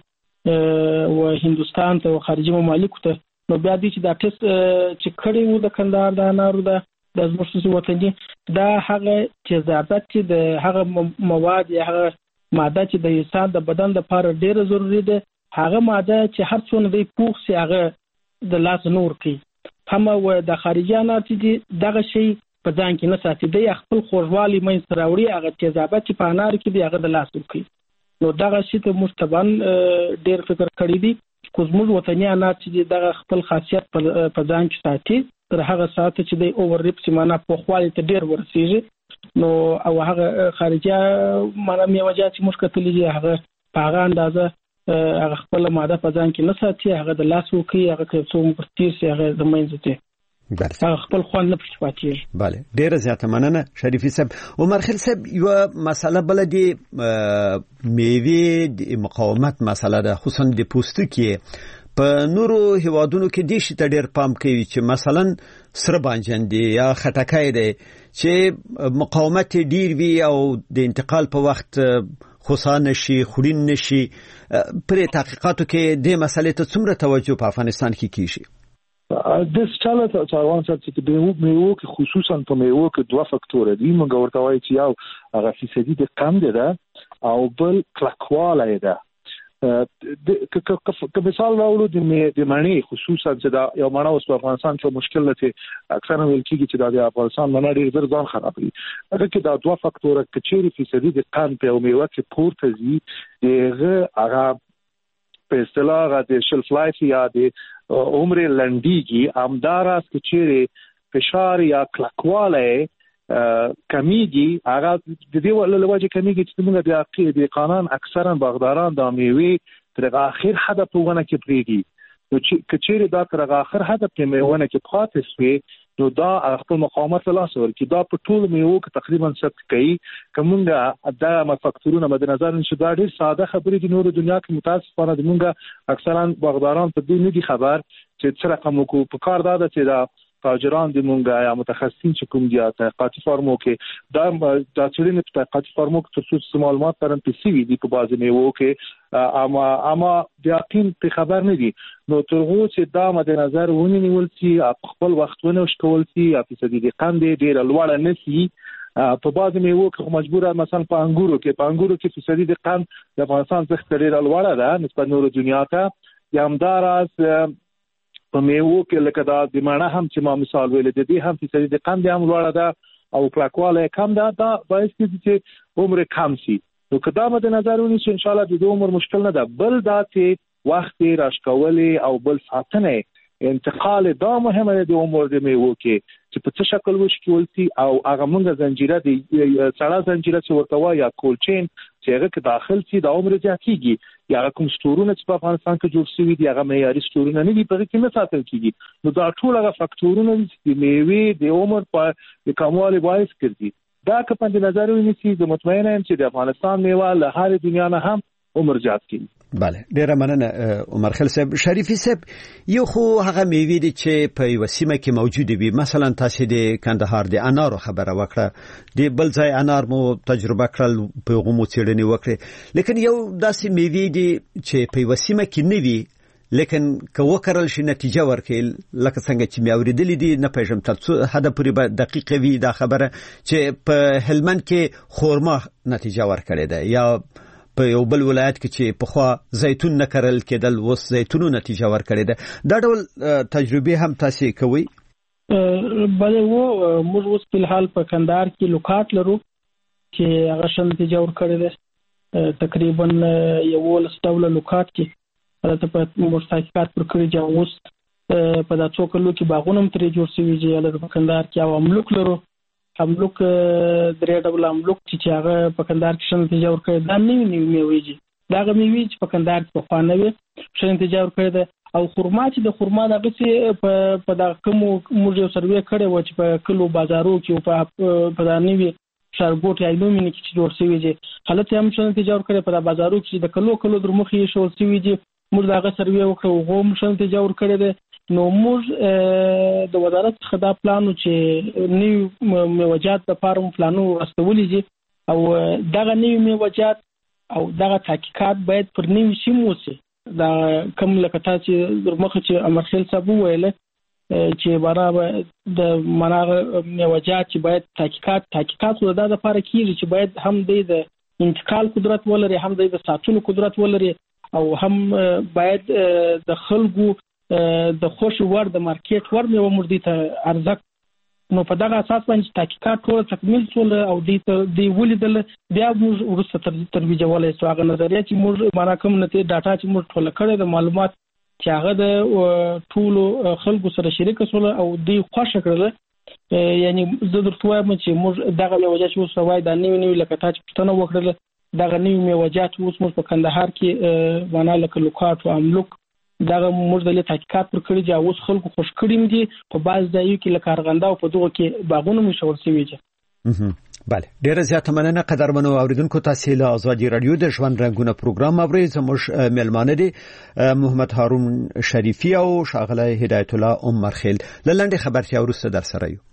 و هندستان ته او خارجي ممالکو ته نو بیا دي چې دا ټیسټ چې کړي وو د کندهار د انارو د زموږ وطني دا هغه تیزابات چې د هغه مواد یا هغه ماده چې د انسان د بدن لپاره ډیره ضروری ده هغه ماده چې هر څونه دی پوښ سي هغه د لاس نور کوي هم و د خارجيانو چې دغه شی په ځان کې نه ساتي دی خپل خوږوالي مې سراوړي هغه تیزابات چې په انار کې دی هغه د لاس کوي نو دغه شی ته مستبان ډیر فکر کړی دی کوزموږ وطني انار چې دغه خپل خاصیت په ځان کې ساتي تر هغه ساعت چې دی اوور ریپ چې معنا په خوالي ته ډیر ورسیږي نو او هغه خارجي معنا میوجات چې موږ کتلې دي هغه په هغه اندازه هغه خپل ماده په ځان کې نه ساتي هغه د لاس وکي هغه کوم پرتیر سي هغه د منځته هغه خپل خوان نه پښتواتي bale ډیره زیاته مننه شریفي صاحب عمر خیل صاحب یو مسله بل دي میوه د مقاومت مسله ده خصوصا د پوستکي په نورو هیوادونو کې د شي ډیر پام کوي چې مثلا سره بانجان دي یا خټکای دي چې مقاومت ډیر وي او د انتقال په وخت خوسان نشي خورین نشي پر تحقیقاتو کې د مسلې ته څومره توجه په افغانستان کې کیږي د سټاله څاروان سره چې د میوو کې خصوصا په میوو کې دوه فاکتور دي موږ ورته وایي چې یو هغه فیصدي د قند ده او بل کلکواله ده. که مثال راوړو د مڼې خصوصا چې دا یو مڼه اوس په افغانستان کې مشکل لته اکثره ویل کېږي چې د افغانستان مڼه ډېر زر ځان خرابوي. هغه کې دا دوه فاکتور کچېری فیصدي د قند په میوه کې پورته ځي هغه په اصطلاح د شلف لایف یا د عمر لنډیږي همداراز کچېری فشار یا کلکواله کمیږي. هغه د دې ولوجه کمیږي چې موږ د قانون اکثرا باغداران د میوې تر اخر حد په ونه کې پریږي. نو چې کچېری دا تر اخر حد په میوه کې پاتې شي نو دا خپل مقاومت له لاسه ورکړي. دا په ټول میوه کې تقریبا ثبت کوي. کومه دا فاکتورونه مد نظر نشي دا ډېر ساده خبرې د نورو دنیا کې متاسفانه د موږ اکثرا باغداران په دې نه دي خبر چې څه رقم کو په کار دا چې دا تاجران د مونږه یا متخصصین چې کوم دي تحقیقاتي فارمو کې دا چلنې په تحقیقاتي فارمو کې تر څو معلومات ترن په سی وی دي په بازي میوه کې اما د یقین په خبر نه دي. نو ترغو چې دا مد نظر ونیول شي خپل وختونه شکول شي یا په سدي د قند ډیر لوړ نه شي. په بازي میوه کې مجبوره مثلا په انګورو کې په سدي د قند د افغانستان څخه ډیر لوړ ده نسبت نورو دنیا ته. یا همداراز په میوه کې لکه دا د مڼه هم چې ما مثال ویل د دې هم فیصدي د قند هم لوړه ده او کلکواله کم ده. دا باعث کیږي چې عمر کم شي. نو که دا مد نظر ونیسو ان شاء الله د عمر مشکل نه ده. بل دا چې وخت راشکولې او بل ساتنه انتقال دا مهمه ده د عمر د میوه کې چې په څه شکل وشکول شي او هغه موږ زنجیره د سړه زنجیره چې ورته وایي یا کولچین چې هغه کې داخل شي د عمر زیاتېږي. یا کوم سټورونه چې په افغانستان کې جوړ شوي دي هغه معیاري سټورونه نه دي په کې نه ساتل کیږي. نو دا ټول هغه فاکتورونه چې میوې د عمر په کموالي باعث کړي. دا که په نظر ونیسي زه مطمئنه یم چې د افغانستان میوه له هر دنیا نه هم عمر زیات کړي. بله ډیره مننه عمر خیل صاحب. شریفی صاحب یو خو هغه میوې دي چې په یو سیمه کې موجود وي. مثلا تاسو د کندهار د انارو خبره وکړه د بل ځای انار مو تجربه کړل په غومو څېړنې وکړه لیکن یو داسې میوې دي چې په یو سیمه کې نه وي لیکن که وکړل شي نتیجه ورکړي لکه څنګه چې مې اوریدلې دي نه پېژم تر څو حد پورې دقیق وي دا خبره چې په هلمند کې خورما نتیجه ورکړي ده یا په یو بل ولایت کې چې په خوا زیتون نه کرل کېدل اوس زیتونو نتیجه ورکړي ده. دا ډول تجربه هم تاسو کوي؟ بله موږ اوس په حال په کندهار کې لوکات لرو چې هغه شن نتیجه ورکړي ده. تقریبا یو لسټول لوکات کې دا په مستحقات پر کړی چې اوس په دا څو کلو کې باغونه هم ترې جوړ شوي چې په کندهار کې او املوک لرو. املوک درې ډول املوک چې هغه په کندهار کې شنه نتیجه ورکړي دا نوې میوې دي. دا هغه میوې چې په کندهار کې په خوانه وي شنه نتیجه ورکړي ده. او خرما چې د خرما دغه چې په دا کوم موږ یو سروې کړی و چې په کلو بازارو کې په دا نوې شربوت یا لومینې کې جوړ شوی دي حالت هم شنه نتیجه ورکړي. په بازارو کې د کلو در مخې شول شوی دي موږ دغه سروې وکړو غو شنه نتیجه ورکړي ده. نو موږ د وزارت څخه دا پلانو چې نیو میوجات د فارم پلانو واستولې دي او دغه نیو میوجات او دغه تحقیقات باید پر نیو سیمو سي. دا کوم لکه تاسو درمخه چې امر خیل صاحب ویل چې برابر د مناغه میوجات چې باید تحقیقات ولدا د لپاره کیږي چې باید هم د انتقال قدرت ولري هم د ساتلو قدرت ولري او هم باید د خلکو د خوش ور د مارکیټ ور میوه مردي ته ارزښت. نو په دغه اساس باندې تحقیقات ټول تکمیل شول او د ولیدل بیا موږ ورسته ترویج ولې سو هغه نظریه چې موږ معنا کوم نه ډاټا چې موږ ټول کړی د معلومات چې هغه د ټول خلکو سره شریک شول او د خوښ کړل. یعنی زه درته وایم چې موږ دغه میوه چې وسوای د نیو لکه تاسو پښتنه وکړل دغه نیو میوه چې اوس موږ په کندهار کې معنا لکه لوکات او املوک دغه موږ د تحقیقات پر کړی چې اوس خلکو خوش کړیم دي په باز ځایو کې لکه ارغنده او په دغه کې باغونه مشور شوي دي. بله ډیره زیاته مننه قدرمنو اوریدونکو. تاسو له ازادي رادیو د ژوند رنگونه پروګرام اورئ. زموږ ملمانه دي محمد هارون شریفی او شاغله هدایت الله عمر خیل. لنډه خبرتیا ورسته در سره یو.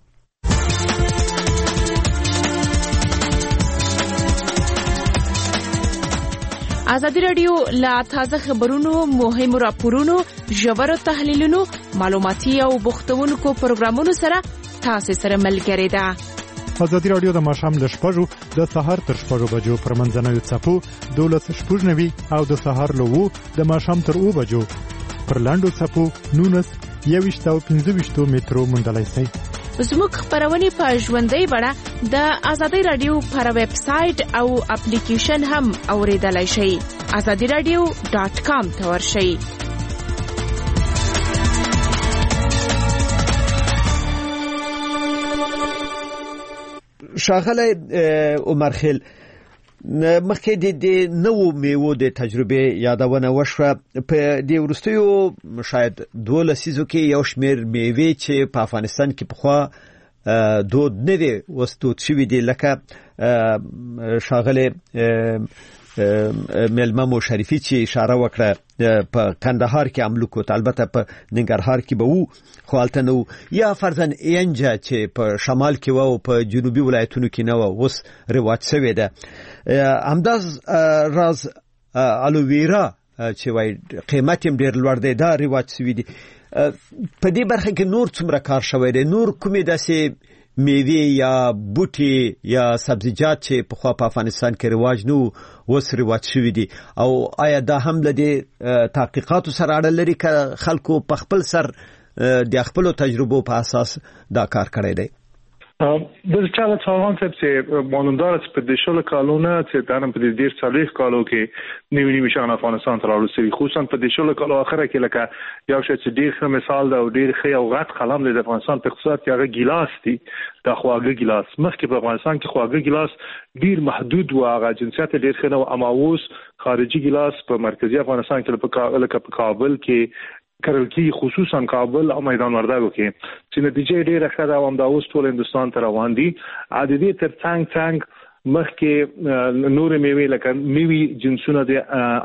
ازادي رادیو لا تازه خبرونو، مهمو راپورونو، ژورو تحلیلونو، معلوماتي او بوختونکو پروګرامونو سره تاسو سره ملګری ده. ازادي رادیو د ماښام له 6 د سهار تر 6 بجو پر منځنوي څپو 12:00 او د سهار له 2 د ماښام تر 2 بجو پر لاندو څپو 19:15 مترو مندلای شي. زموږ خبرونه په ژوندۍ بڼه د ازادي رادیو پر ویب سټ او اپلیکیشن هم اوریدلای شئ. azadiradio.com ته ورشئ. شاغله عمر خیل مخکې د نوو میوو د تجربه یادونه وشوه. په دې ورستیو شاید 2 لسیزو کې یو شمیر میوې چې په افغانستان کې پخوا دود نه دي وستود شوی دي، لکه شاغله ملممو شریفی چې اشاره وکړه په کندهار کې عملو کو، البته په ننګرهار کې به وو خو البته نو، یا فرضاً اینجا چې په شمال کې وو په جنوبي ولایتونو کې نه وو، اوس رواج شوی ده. همداز راز الوویرا چې وای قیمت یې ډیر لوړ دی، دا رواج شوی دی. په دې برخه کې نور څومره کار شوی دی؟ نور کومې داسې میوه یا بوټي یا سبزیجات چې په خوا په افغانستان کې رواج نو وس رواج شوی دي، او آیا دا هم لدی تحقیقاتو سره اړه لري که خلکو په خپل سر د خپل تجربو په اساس دا کار کړی دی؟ د چا څوان چې مونږدار چې په دې شل کالونه چې دانم په دې ډیر صالح کالو کې نیوی شان افغانستان ته راوړل شي، خصوصا په دې شل کالو اخره کې لکه یو شی چې ډیر ښه مثال دا او ډیر ښه او غټ قلم دی د افغانستان په اقتصاد کې، هغه ګیلاس دی، د خواږه ګیلاس. مخکې په افغانستان کې خواږه ګیلاس ډیر محدود و، هغه جنسیت ډیر ښه نو، اما اوس خارجي ګیلاس په مرکزی افغانستان کې لکه په کابل کې کرل کی، خصوصا کابل او میدان وردګو کې چې نتیجه ډیره ښه ده او د اوس ټول هندستان ته روان دي. عادي تر څنګ مخکې نور میوه لکه میوي جنسونه دي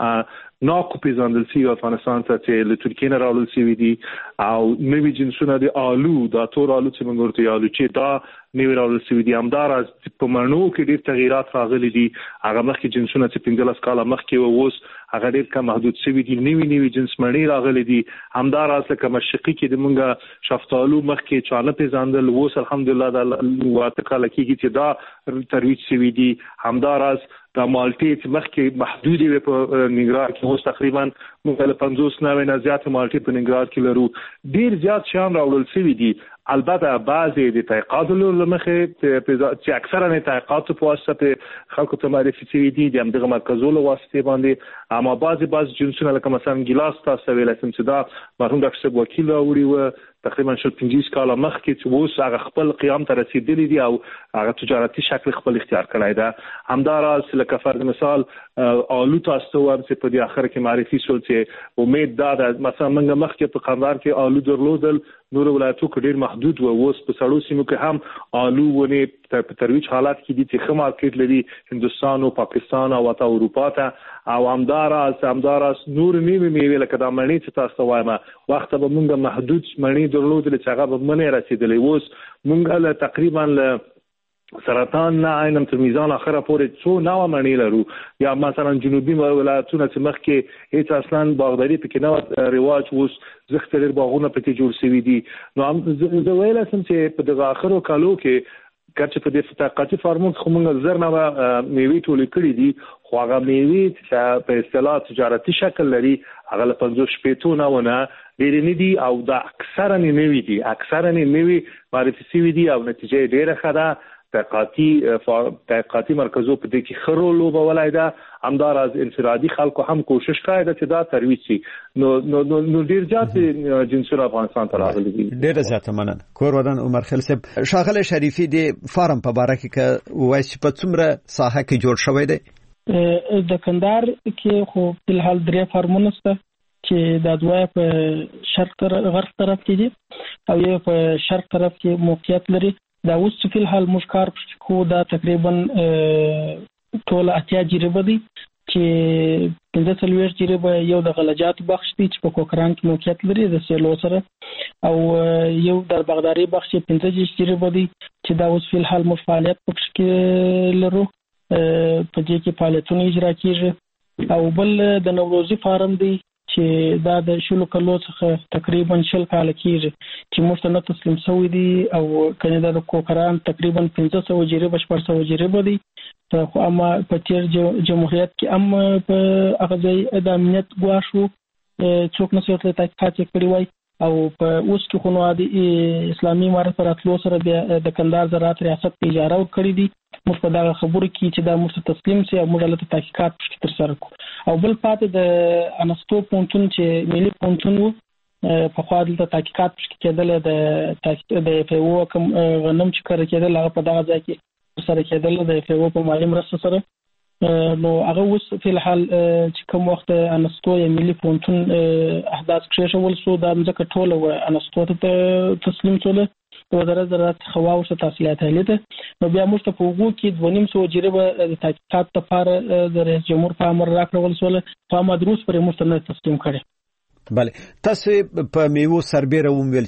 ناکو پیژندل شي افغانستان ته چې له ترکیه نه راوړل شوی دي، او میوي جنسونه دي آلو، دا تور آلو چې موږ ورته آلو چې دا میوه راوړل شوی دي. همدار از په مڼو کې ډیر تغیرات راغلي دي، هغه مخکې جنسونه چې 15 کاله مخکې اوس هغه ډیر کم محدود شوی دي، نیوی جنس مڼې راغلي دي. همدار از لکه مشرقي کې د مونږه شفتالو مخکې چانه پیژندل، اوس الحمدلله دا واته کاله کېږي چې دا ترویج شوی دي. همدار از دا مالټي چې مخکې محدودي وي په ننګرهار کې، اوس تقریبا موږ له 50 نه زیات مالټي په ننګرهار کې لرو. ډیر زیات شان راوړل شوی دي. البته بعضی د تحقیقات له مخې چې اکثره نه تحقیقات په واسطه خلکو ته معرفي شوی دي د همدغه مرکزونو واسطه باندې، اما بعضی جنسونه لکه مثلا ګیلاس تاسو ویل چې دا مرحوم ډاکټر صاحب وکیل راوړي و تقریبا 15 کاله مخکې چې اوس هغه خپل قیام ته رسیدلی دي او هغه تجارتي شکل خپل اختیار کړی ده. همداراز لکه فرض مثال آلو تاسو ورته په دې اخر کې معرفي شول چې امید دا مثلا موږ مخکې په قندهار کې آلو درلودل، نور ولایتو کې ډیر محدود و، اوس په سړو سیمو کې هم آلو ونه په ترویج حالات کې دي چې ښه مارکیټ لري هندستان او پاکستان او اروپا ته. او همداراز نور نیمه میوه لکه د مڼې چې تاسو وایم وخت به موږ محدود مڼې درلودل چې هغه به منې رسیدلې، اوس موږ له تقریبا سرطان نه عینم تر میزان اخره پورې څو نوع مڼې لرو. یا مثلا جنوبي ولایتونه چې مخکې هیڅ اصلا باغداري پکې نه رواج، اوس زختر باغونه پکې جوړ شوي دي. نو زه ویل سم چې په دغه اخرو کالو کې کچې په دې تحقیقاتي فارمونو خو موږ زر نه میوې ټولې کړې دي، خو هغه میوې چې په اصطلاح تجارتي شکل لري هغه له 50 نه ونه ډېرې نه دي، او دا اکثره نوي دي، اکثره نوي معرفي شوي دي او نتیجه ډېره ښه ده. تحقیقاتي مرکزو په دې کې خرو لوبولای ده. همداراز انفرادي خلکو هم کوشش کړی ده چې دا ترویج شي. نو ډیر زیات جنسونه افغانستان ته راغلي دي. ډیر زیات مننه. کور ودان عمر خیل صاحب، شاغله شریفی د فارم په باره کې وایي چې په څومره ساحه کې جوړ شوی دی؟ د کندهار کې خو په حال 3 فارمونه شته چې د دوه په شرق غرب طرف کې دي او یو په شرق طرف کې موقعیت لري. دا اوس په حال موږ کار کوو، دا تقریبا ټول 80 جریبه دي چې 15 جریبه یو د غلجات بخش دی چې په کوکران کې موقعیت لري د سیلو سره، او یو د بغدادي بخش 15 جریبه دی چې دا اوس په حال موږ فعالیت پکې لرو، په دې کې فعالیتونه اجرا کیږي. او بل د نوروزي فارم دی چې دا د شلو کلو څخه تقریبا 20 کال کېږي چې موږ ته تسلیم شوی دی او کنه د کوکران تقریبا 500 جریبه 400 جریبه دی خو اما په تیر جمهوریت کې په هغه ځای د امنیت غواړو څوک نه څوک ته تحقیقات کړی وای او په اوس کې خو نو د اسلامي امارت پر اتلو سره د کندهار زراعت ریاست په اجاره ورکړی دي موږ په دا خبرو کې چې دا موږ تسلیم سي او موږ له تحقیقات پښتو تر سره کو او بل پاتې د انستو پونتون چې ملي پونتون په خوا د تحقیقات پښتو کېدل د اف او کوم غنم چې کار کېدل هغه په دغه ځای کې سره کېدل د اف او په مالی مرسته سره نو هغه اوس په الحال چې کوم وخت انستو یا ملي پونتون احداث کېشول سو د ځکه ټوله و انستو ته تسلیم شول وزارت زراعت خوا او تحصیلات هلیته نو بیا موږ ته په وګو کې 2.5 جریبه د تحقیقات لپاره د رئیس جمهور په امر راکړل شول په مدروس پر موږ ته تسلیم کړي بله تاسو په میوو سربېره وویل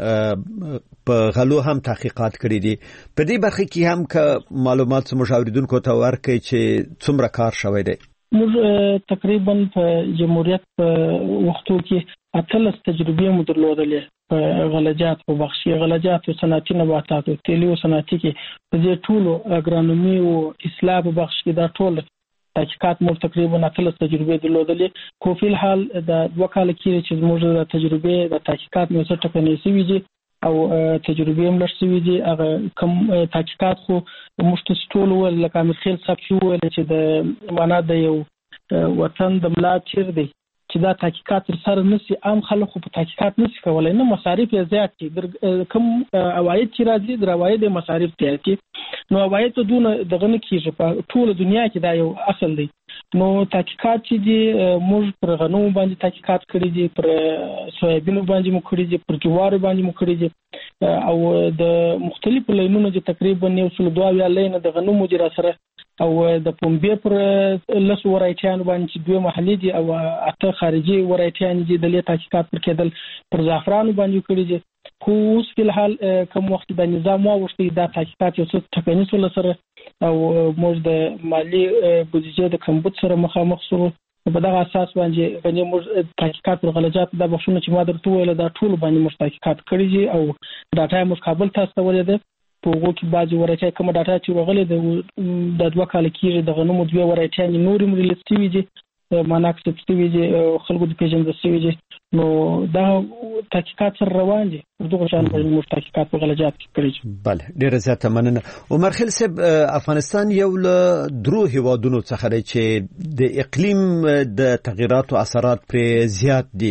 چې په غلو هم تحقیقات کړی دي په دې برخه کې هم که معلومات مشاوریدونکو ته ورکړي چې څومره کار شوی دی موږ تقریبا په جمهوریت په وختو کې اتلس تجربې مو درلودلې په غلجات په بخشي غلجات او صنعتي نباتات او تیلي او صنعتي کې په دې ټولو اګرانومي او اصلاح په بخش کې دا ټول تحقیقات مو تقریبا اتلس تجربې درلودلې خو په الحال د 2 کال کې چې موږ د تجربې د تحقیقات نو څه ټکنې سوي او تجربې هم لرسوي دي هغه کوم تحقیقات خو موږ ټول ول لکه امیر خیل صاحب شو چې د معنا د یو وطن د ملا چیر دی چې دا تحقیقات سره نسی عام خلکو په تحقیقات نسی کولای نه مصارف زیات دي کوم عواید چې راځي د عواید مصارف زیات دي نو عواید ته دونه دغه نه کیږي په ټول دنیا کې دا یو اصل دی نو تحقیقات چې دي موږ پر غنمو باندې تحقیقات کړی دي پر سویابینو باندې مو کړی دي پر جوارو باندې مو کړی دي او د مختلفو لینونو چې تقریبا 102 لین د غنمو جرا سره او د پومبې پر لس ورایټیان باندې چې دوه محلي دي او اته خارجي ورایټیان دي د تحقیقات پر کېدل پر زعفرانو باندې کړی دي خو اوس په الحال کوم وخت د نظام واوښتي دا تحقیقات یو څه ټکنۍ سول سره او موږ د مالی بودیجه د کمبود سره مخامخ شو په دغه اساس باندې موږ تحقیقات پر غلجات د بخښنه چې ما درته ویل دا ټول باندې موږ تحقیقات کړی دي او ډاټا موږ کابل ته استولې ده په وګو کې بعضي ورایټي کوم ډاټا چې وغلې د 2 کال کې د غنمو 2 ورایټي نورې مریلستي دي ماناک سپټوي دي خلکو د پیژندل شوی دي نو دا تحقیقات سره روان دي دغه شان په موږ تحقیقات په غلجات کې کړی بله ډیره زیاته مننه عمر خیل صاحب افغانستان یو له درو هیوادونو څخه دی چې د اقلیم د تغیراتو اثرات پر زیات دي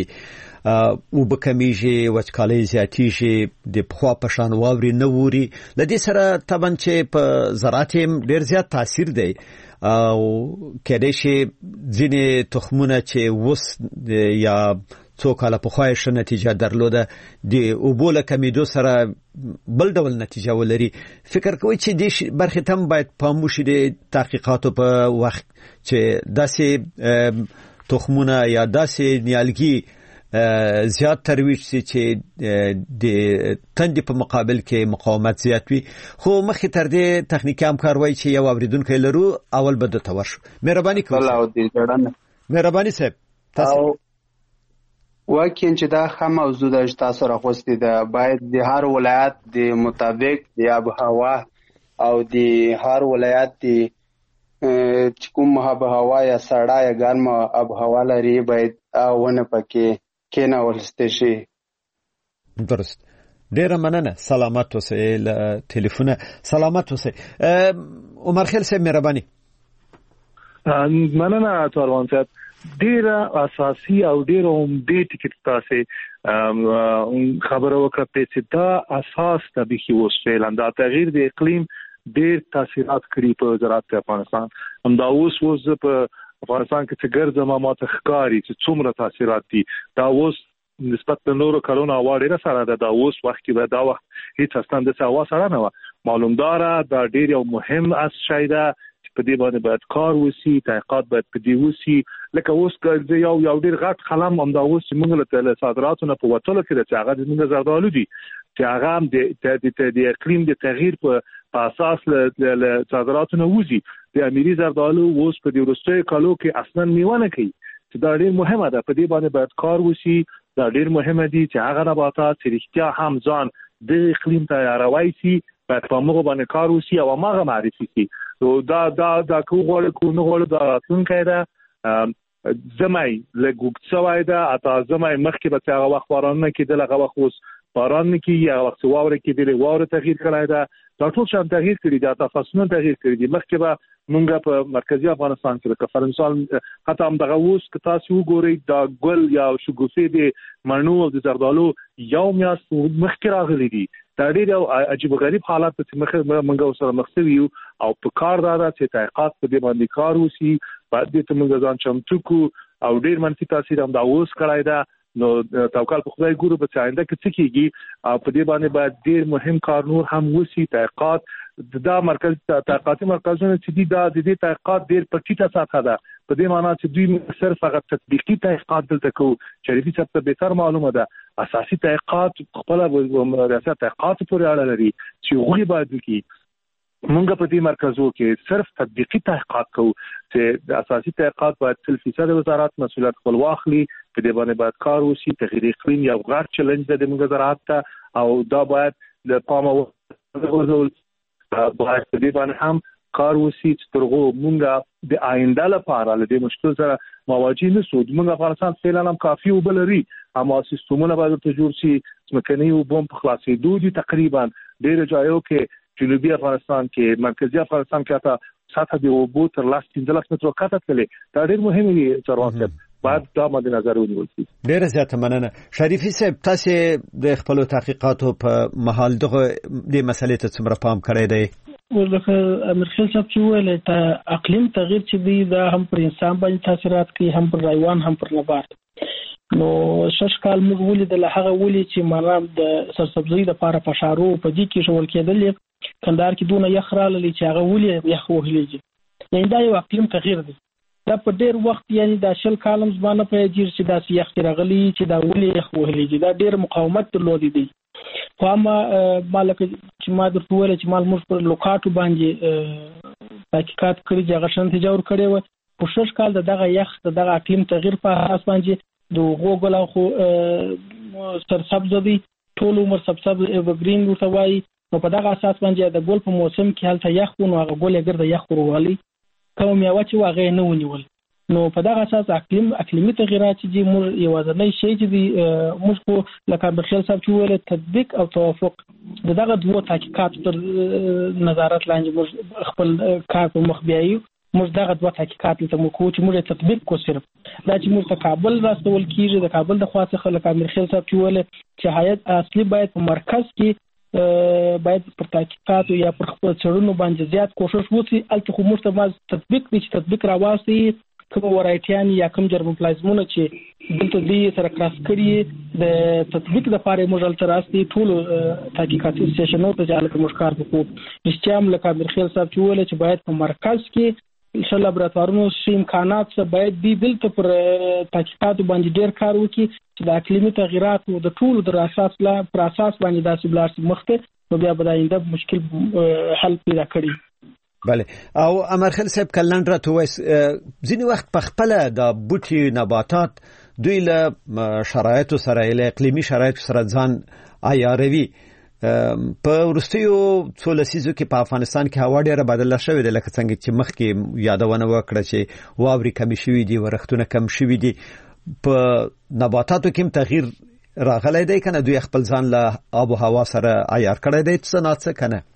او بکمیږي وچکالي زیاتیږي د پخوا په شان واوري نه ووري لدې سره طبعا چې په زراعت ډیر زیات تاثیر دی او کله چې ځینې تخمونه چې وس یا څو کاله په خوای ش نتیجه درلوده د اوبول کمیدو سره بل ډول نتیجه ولري فکر کوي چې د برخه تم باید پاموشي د تحقیقاتو په وخت چې داسې تخمونه یا داسې نیالګي زیات ترویج سي چې د تندې په مقابل کې مقاومت زیات وي خو مخې تر دې تخنیکی همکاروي چې یو اوریدونکو لرو اول بده تور شو مهرباني کوئ مهرباني صاحب تاسو واکین چې دا خام موضوع د تاسو راغوستي ده باید د هر ولایت د مطابق د آب هوا او د هر ولایت د کوم آب هوا یا سړه یا ګرم آب هوا لري باید ونه پکې کېنا ولسته شي درست ډیره مننه سلامت اوسئ ټلیفون سلامت اوسئ عمر خیل صاحب مهرباني مننه توروان صاحب ډیره اساسي او ډیره عمده ټیکټ تاسو خبره وکړه چې دا اساس د بيخي وسفل دا تغییر د اقلیم ډیر تاثیرات کړی په زراعت افغانستان هم دا اوس په افغانستان کې چې ګرځم ما ته ښکاری چې څومره تاثیرات دي دا اوس نسبت د نورو کلونو اواړه سره دا اوس وخت کې دا وخت هیڅ ستاند څه اوا سره نه و معلومدار دا ډیر یو مهم اس شای ده چې په دې باندې باید کار وسی تحقیقات باید په دې وسی لکه اوس ګرځي یو ډیر غټ خلم هم دا اوس موږ له صادراتو نه په وټول کې چې هغه د زردالو دي چې هغه د اقلیم د تغییر په په اساس له صادراتو نه وځي د اميري زردالو اوس په دې وروستیو کالو کې اصلا میوه نه کوي چې دا ډېر مهمه ده. په دې باندې باید کار وشي. دا ډېر مهمه دي چې هغه نباتات چې رښتیا هم ځان د اقلیم تیاروي شي باید په موږ باندې کار وشي او هغه معرفي شي. دا کوغړ نه غوړ دا راتلونکی ده. زمای له ګوګڅوای ده اته زمای مخکې به هغه وخت باران نه کېدل هغه وخت اوس باران نه کیږي هغه وخت واوره کېدل واوره تغییر کړای ده. دا ټول شان تغییر کړی دا تفاصیل تغییر کړی دي. مخکې به مونږ په مرکزی افغانستان کې د فرنسال حتی هم دغه اوس که تاسو وګورئ دا ګل یا شګوفې د مڼو او د زردالو یو میاشت مخکې راغلي دي. دا ډېر عجیب غریب حالات چې مونږ سره مخ شوي یو او په کار دا چې تحقیقات په دې باندې کار وشي. بعد دې ته موږ ځان چمتو کو او ډېر منفي تاثیر هم دا اوس کړای دا. نو توکل په خدای ګورو به څنګه کې څه کیږي او په دې باندې باید ډېر مهم کار نور هم وشي. تحقیقات دا مرکز تحقیقاتي مرکزونه چې دا د دې تحقیقات ډېر پټیټه ساته ده په دې معنی چې دوی صرف هغه تطبیقي تحقیقات دلته کوي. شریفي صاحب ته به تر معلومه ده اساسي تحقیقات خپل ریاست تحقیقات پورې اړه لري چې غوړي باید وکړي. مونږ په دې مرکزو کې صرف تطبیقي تحقیقات کوو چې د اساسي تحقیقات باید 100% وزارت مسؤلیت خپل واخلي. په دې باندې باید کار وشي. تغییر اقلیم یو غټ چیلنج ده د موږ زراعت ته او دا باید د پامه ورغول باید په دې باندې هم کار وشي چې ترغو مونږ د آینده لپاره له دې مشکل سره مواجه نشو. مونږ افغانستان فعلا هم کافي وبلري اما سیستمونه باید ته جوړ شي. ځمکني وبم په خلاصېدو دي تقریبا ډېر ځایو کې جنوبي افغانستان کې مرکزی افغانستان کې حتی سطح د اوبو تر 15 مترو کته تللی. دا ډېر مهم دي څاروات باید دا مد نظر ونیول شي. ډېر زیاته مننه. شریفي صاحب تاسو د خپل تحقیقاتو په محل دغه د مسلې ته څومره پام کړی دی؟ ولکه امرخیل صاحب چې ویل ته اقلیم تغییر چې دی دا هم پر انسان باندې تاثیرات کوي هم پر حیوان هم پر نبات. نو شش کال موږ ولیدل هغه ولې چې مرام د سرسبزي د لپاره فشارو په دې کې شول کېدل کندهار کې دونه یخ راغلی چې هغه ولې یخ وهلېږي. یعنی دا یو اقلیم تغییر دی. دا په ډېر وخت یعنی دا شل کالم زمانه په جیر چې دا یخ راغلی چې دا ولې یخ وهلېږي. دا ډېر مقاومت درلودي دی. خو ما مالک چې ما درته ویل چې مال موږ پر لوکاټو باندې تحقیقات کړي چې هغه شان تجاور کړي و په شش کال دغه یخ دغه اقلیم تغییر په اساس باندې د غوګل خو سرسبز دي ټول عمر سبسب ایورګرین ورته وایي. نو په دغه اساس باندې د ګل په موسم کې هلته یخ ونو هغه ګل یې ګرځي یخ ورولي کوم یو چې واغې نه ونیول. نو په دغه اساس اقلیمي تغیرات چې موږ یوازنی شی چې دی موږ په لکه بخیل صاحب چې ویل تطبیق او توافق دغه دوه تحقیقات تر نظارت لاندې موږ خپل کار په مخ بیایو. موږ دغه دوه تحقیقات ته موږ کوو چې موږ تطبیق کو صرف دا چې موږ ته کابل راستول کیږي د کابل د خاصه خلک امرخیل صاحب چې ویل چې هیئت اصلي باید په مرکز کې باید پر تحقیقات یا پر خپل څرونو باندې زیات کوشش وکړي. الته خو موږ ته تطبیق دي چې تطبیق راواسي کوم ورایټیان یا کوم جرمپلازمونه چې دلته دې سره کراس کړي د تطبیق لپاره موږ تل راستي ټول تحقیقاتي سټیشنونو ته ځاله کوم کار وکړو. نشته لکه امرخیل صاحب چې ویل چې باید په مرکز کې انشاء الله لابراتوارونو شي امکانات څه باید دی دلته پر تحقیقات باندې ډیر کار وکړي چې د اقلیمي تغیراتو د ټولو در اساس لا پر اساس باندې داسې بلار مخته نو بیا به آینده مشکل حل پیدا کړي. بله او امرخیل صاحب کلن را تو ځینې وخت په خپل د بوټي نباتات دوی له شرایطو سره له اقلیمي شرایطو سره ځان عیاروي. په ورستیو څو لسیزو کې په افغانستان کې هوا ډیره بدله شوې ده لکه څنګه چې مخکې یادونه وکړه چې واوري کم شوي دي ورښتونه کم شوي دي. په نباتاتو کې تغییر راغلی دی کنه دوی خپل ځان له آب و هوا سره عیار کړی دی څه نه څه کنه؟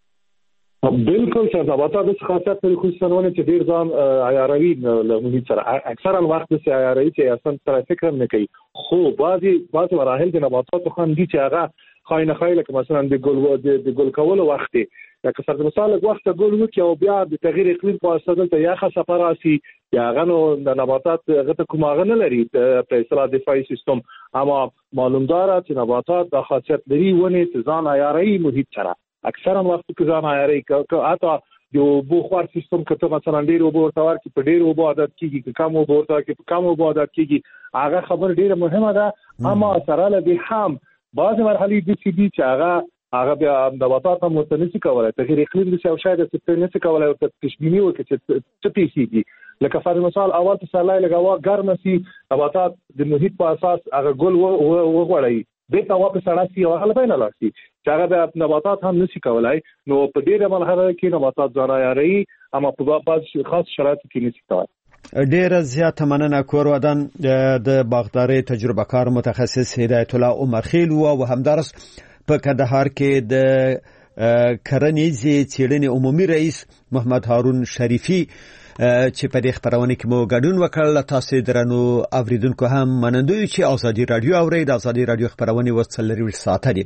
بالکل چې نباتات د خاصیت لري خصوصا چې ډیر ځان عیاروي له محیط سره اکثرا الوقت چې عیاروي چې اصلا سره فکر نه کوي. خو بعضي مراحل د نباتاتو خان دي چې هغه خاينه خایله که مثلا د ګل کولو وخت لکه سره مثال وخت ګل وکي او بیا د تغییر اقلیم په اساس ته یاخه سفراسي یا غنو د نباتات غته کومه نه لري په اصطلاح دفاعي سیستم اما معلومدار چې نباتات د خاصیت لري ونه ځان عیاري محیط سره اکثرا وخت کې ځان عیاري که اته یو بوخوار سیستم کته مثلا ډیر وبو ورتوار کې په ډیر وبو عادت کیږي کم وبو ورتوار کې کم وبو عادت کیږي هغه خبر ډیره مهمه ده. اما سره له دې هم بعض مرحلې د سی بي چې هغه هغه بیا نباتات هم متنسي کولای تغیر اقلیم د او شاید څه نه څه کولای او تشبینی وکړي چې څه پیسيږي لکه فار مثال اول پسرلی لګاوه ګرم سي نباتات د محیط په اساس هغه ګل وغوړي د تا واپس راځي او هغه بینه لاسي چې هغه نباتات هم نشي کولای نو په دې مرحله کې نباتات ځانایي اما په بعض خاص شرایطو کې نشي کولای. ډیره زیاته مننه کور ودان د باغداري تجربه کار متخصص هدایت الله عمر خیل او همدارس په کندهار کې د کرنیزې څېړنې عمومي رئیس محمد هارون شریفي چې په دې خبرونه کې مو ګډون وکړل. تاسو درنو اوریدونکو هم منندوی چې ازادي رادیو اورید. ازادي رادیو خبرونه وڅلوري ساعت دي.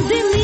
د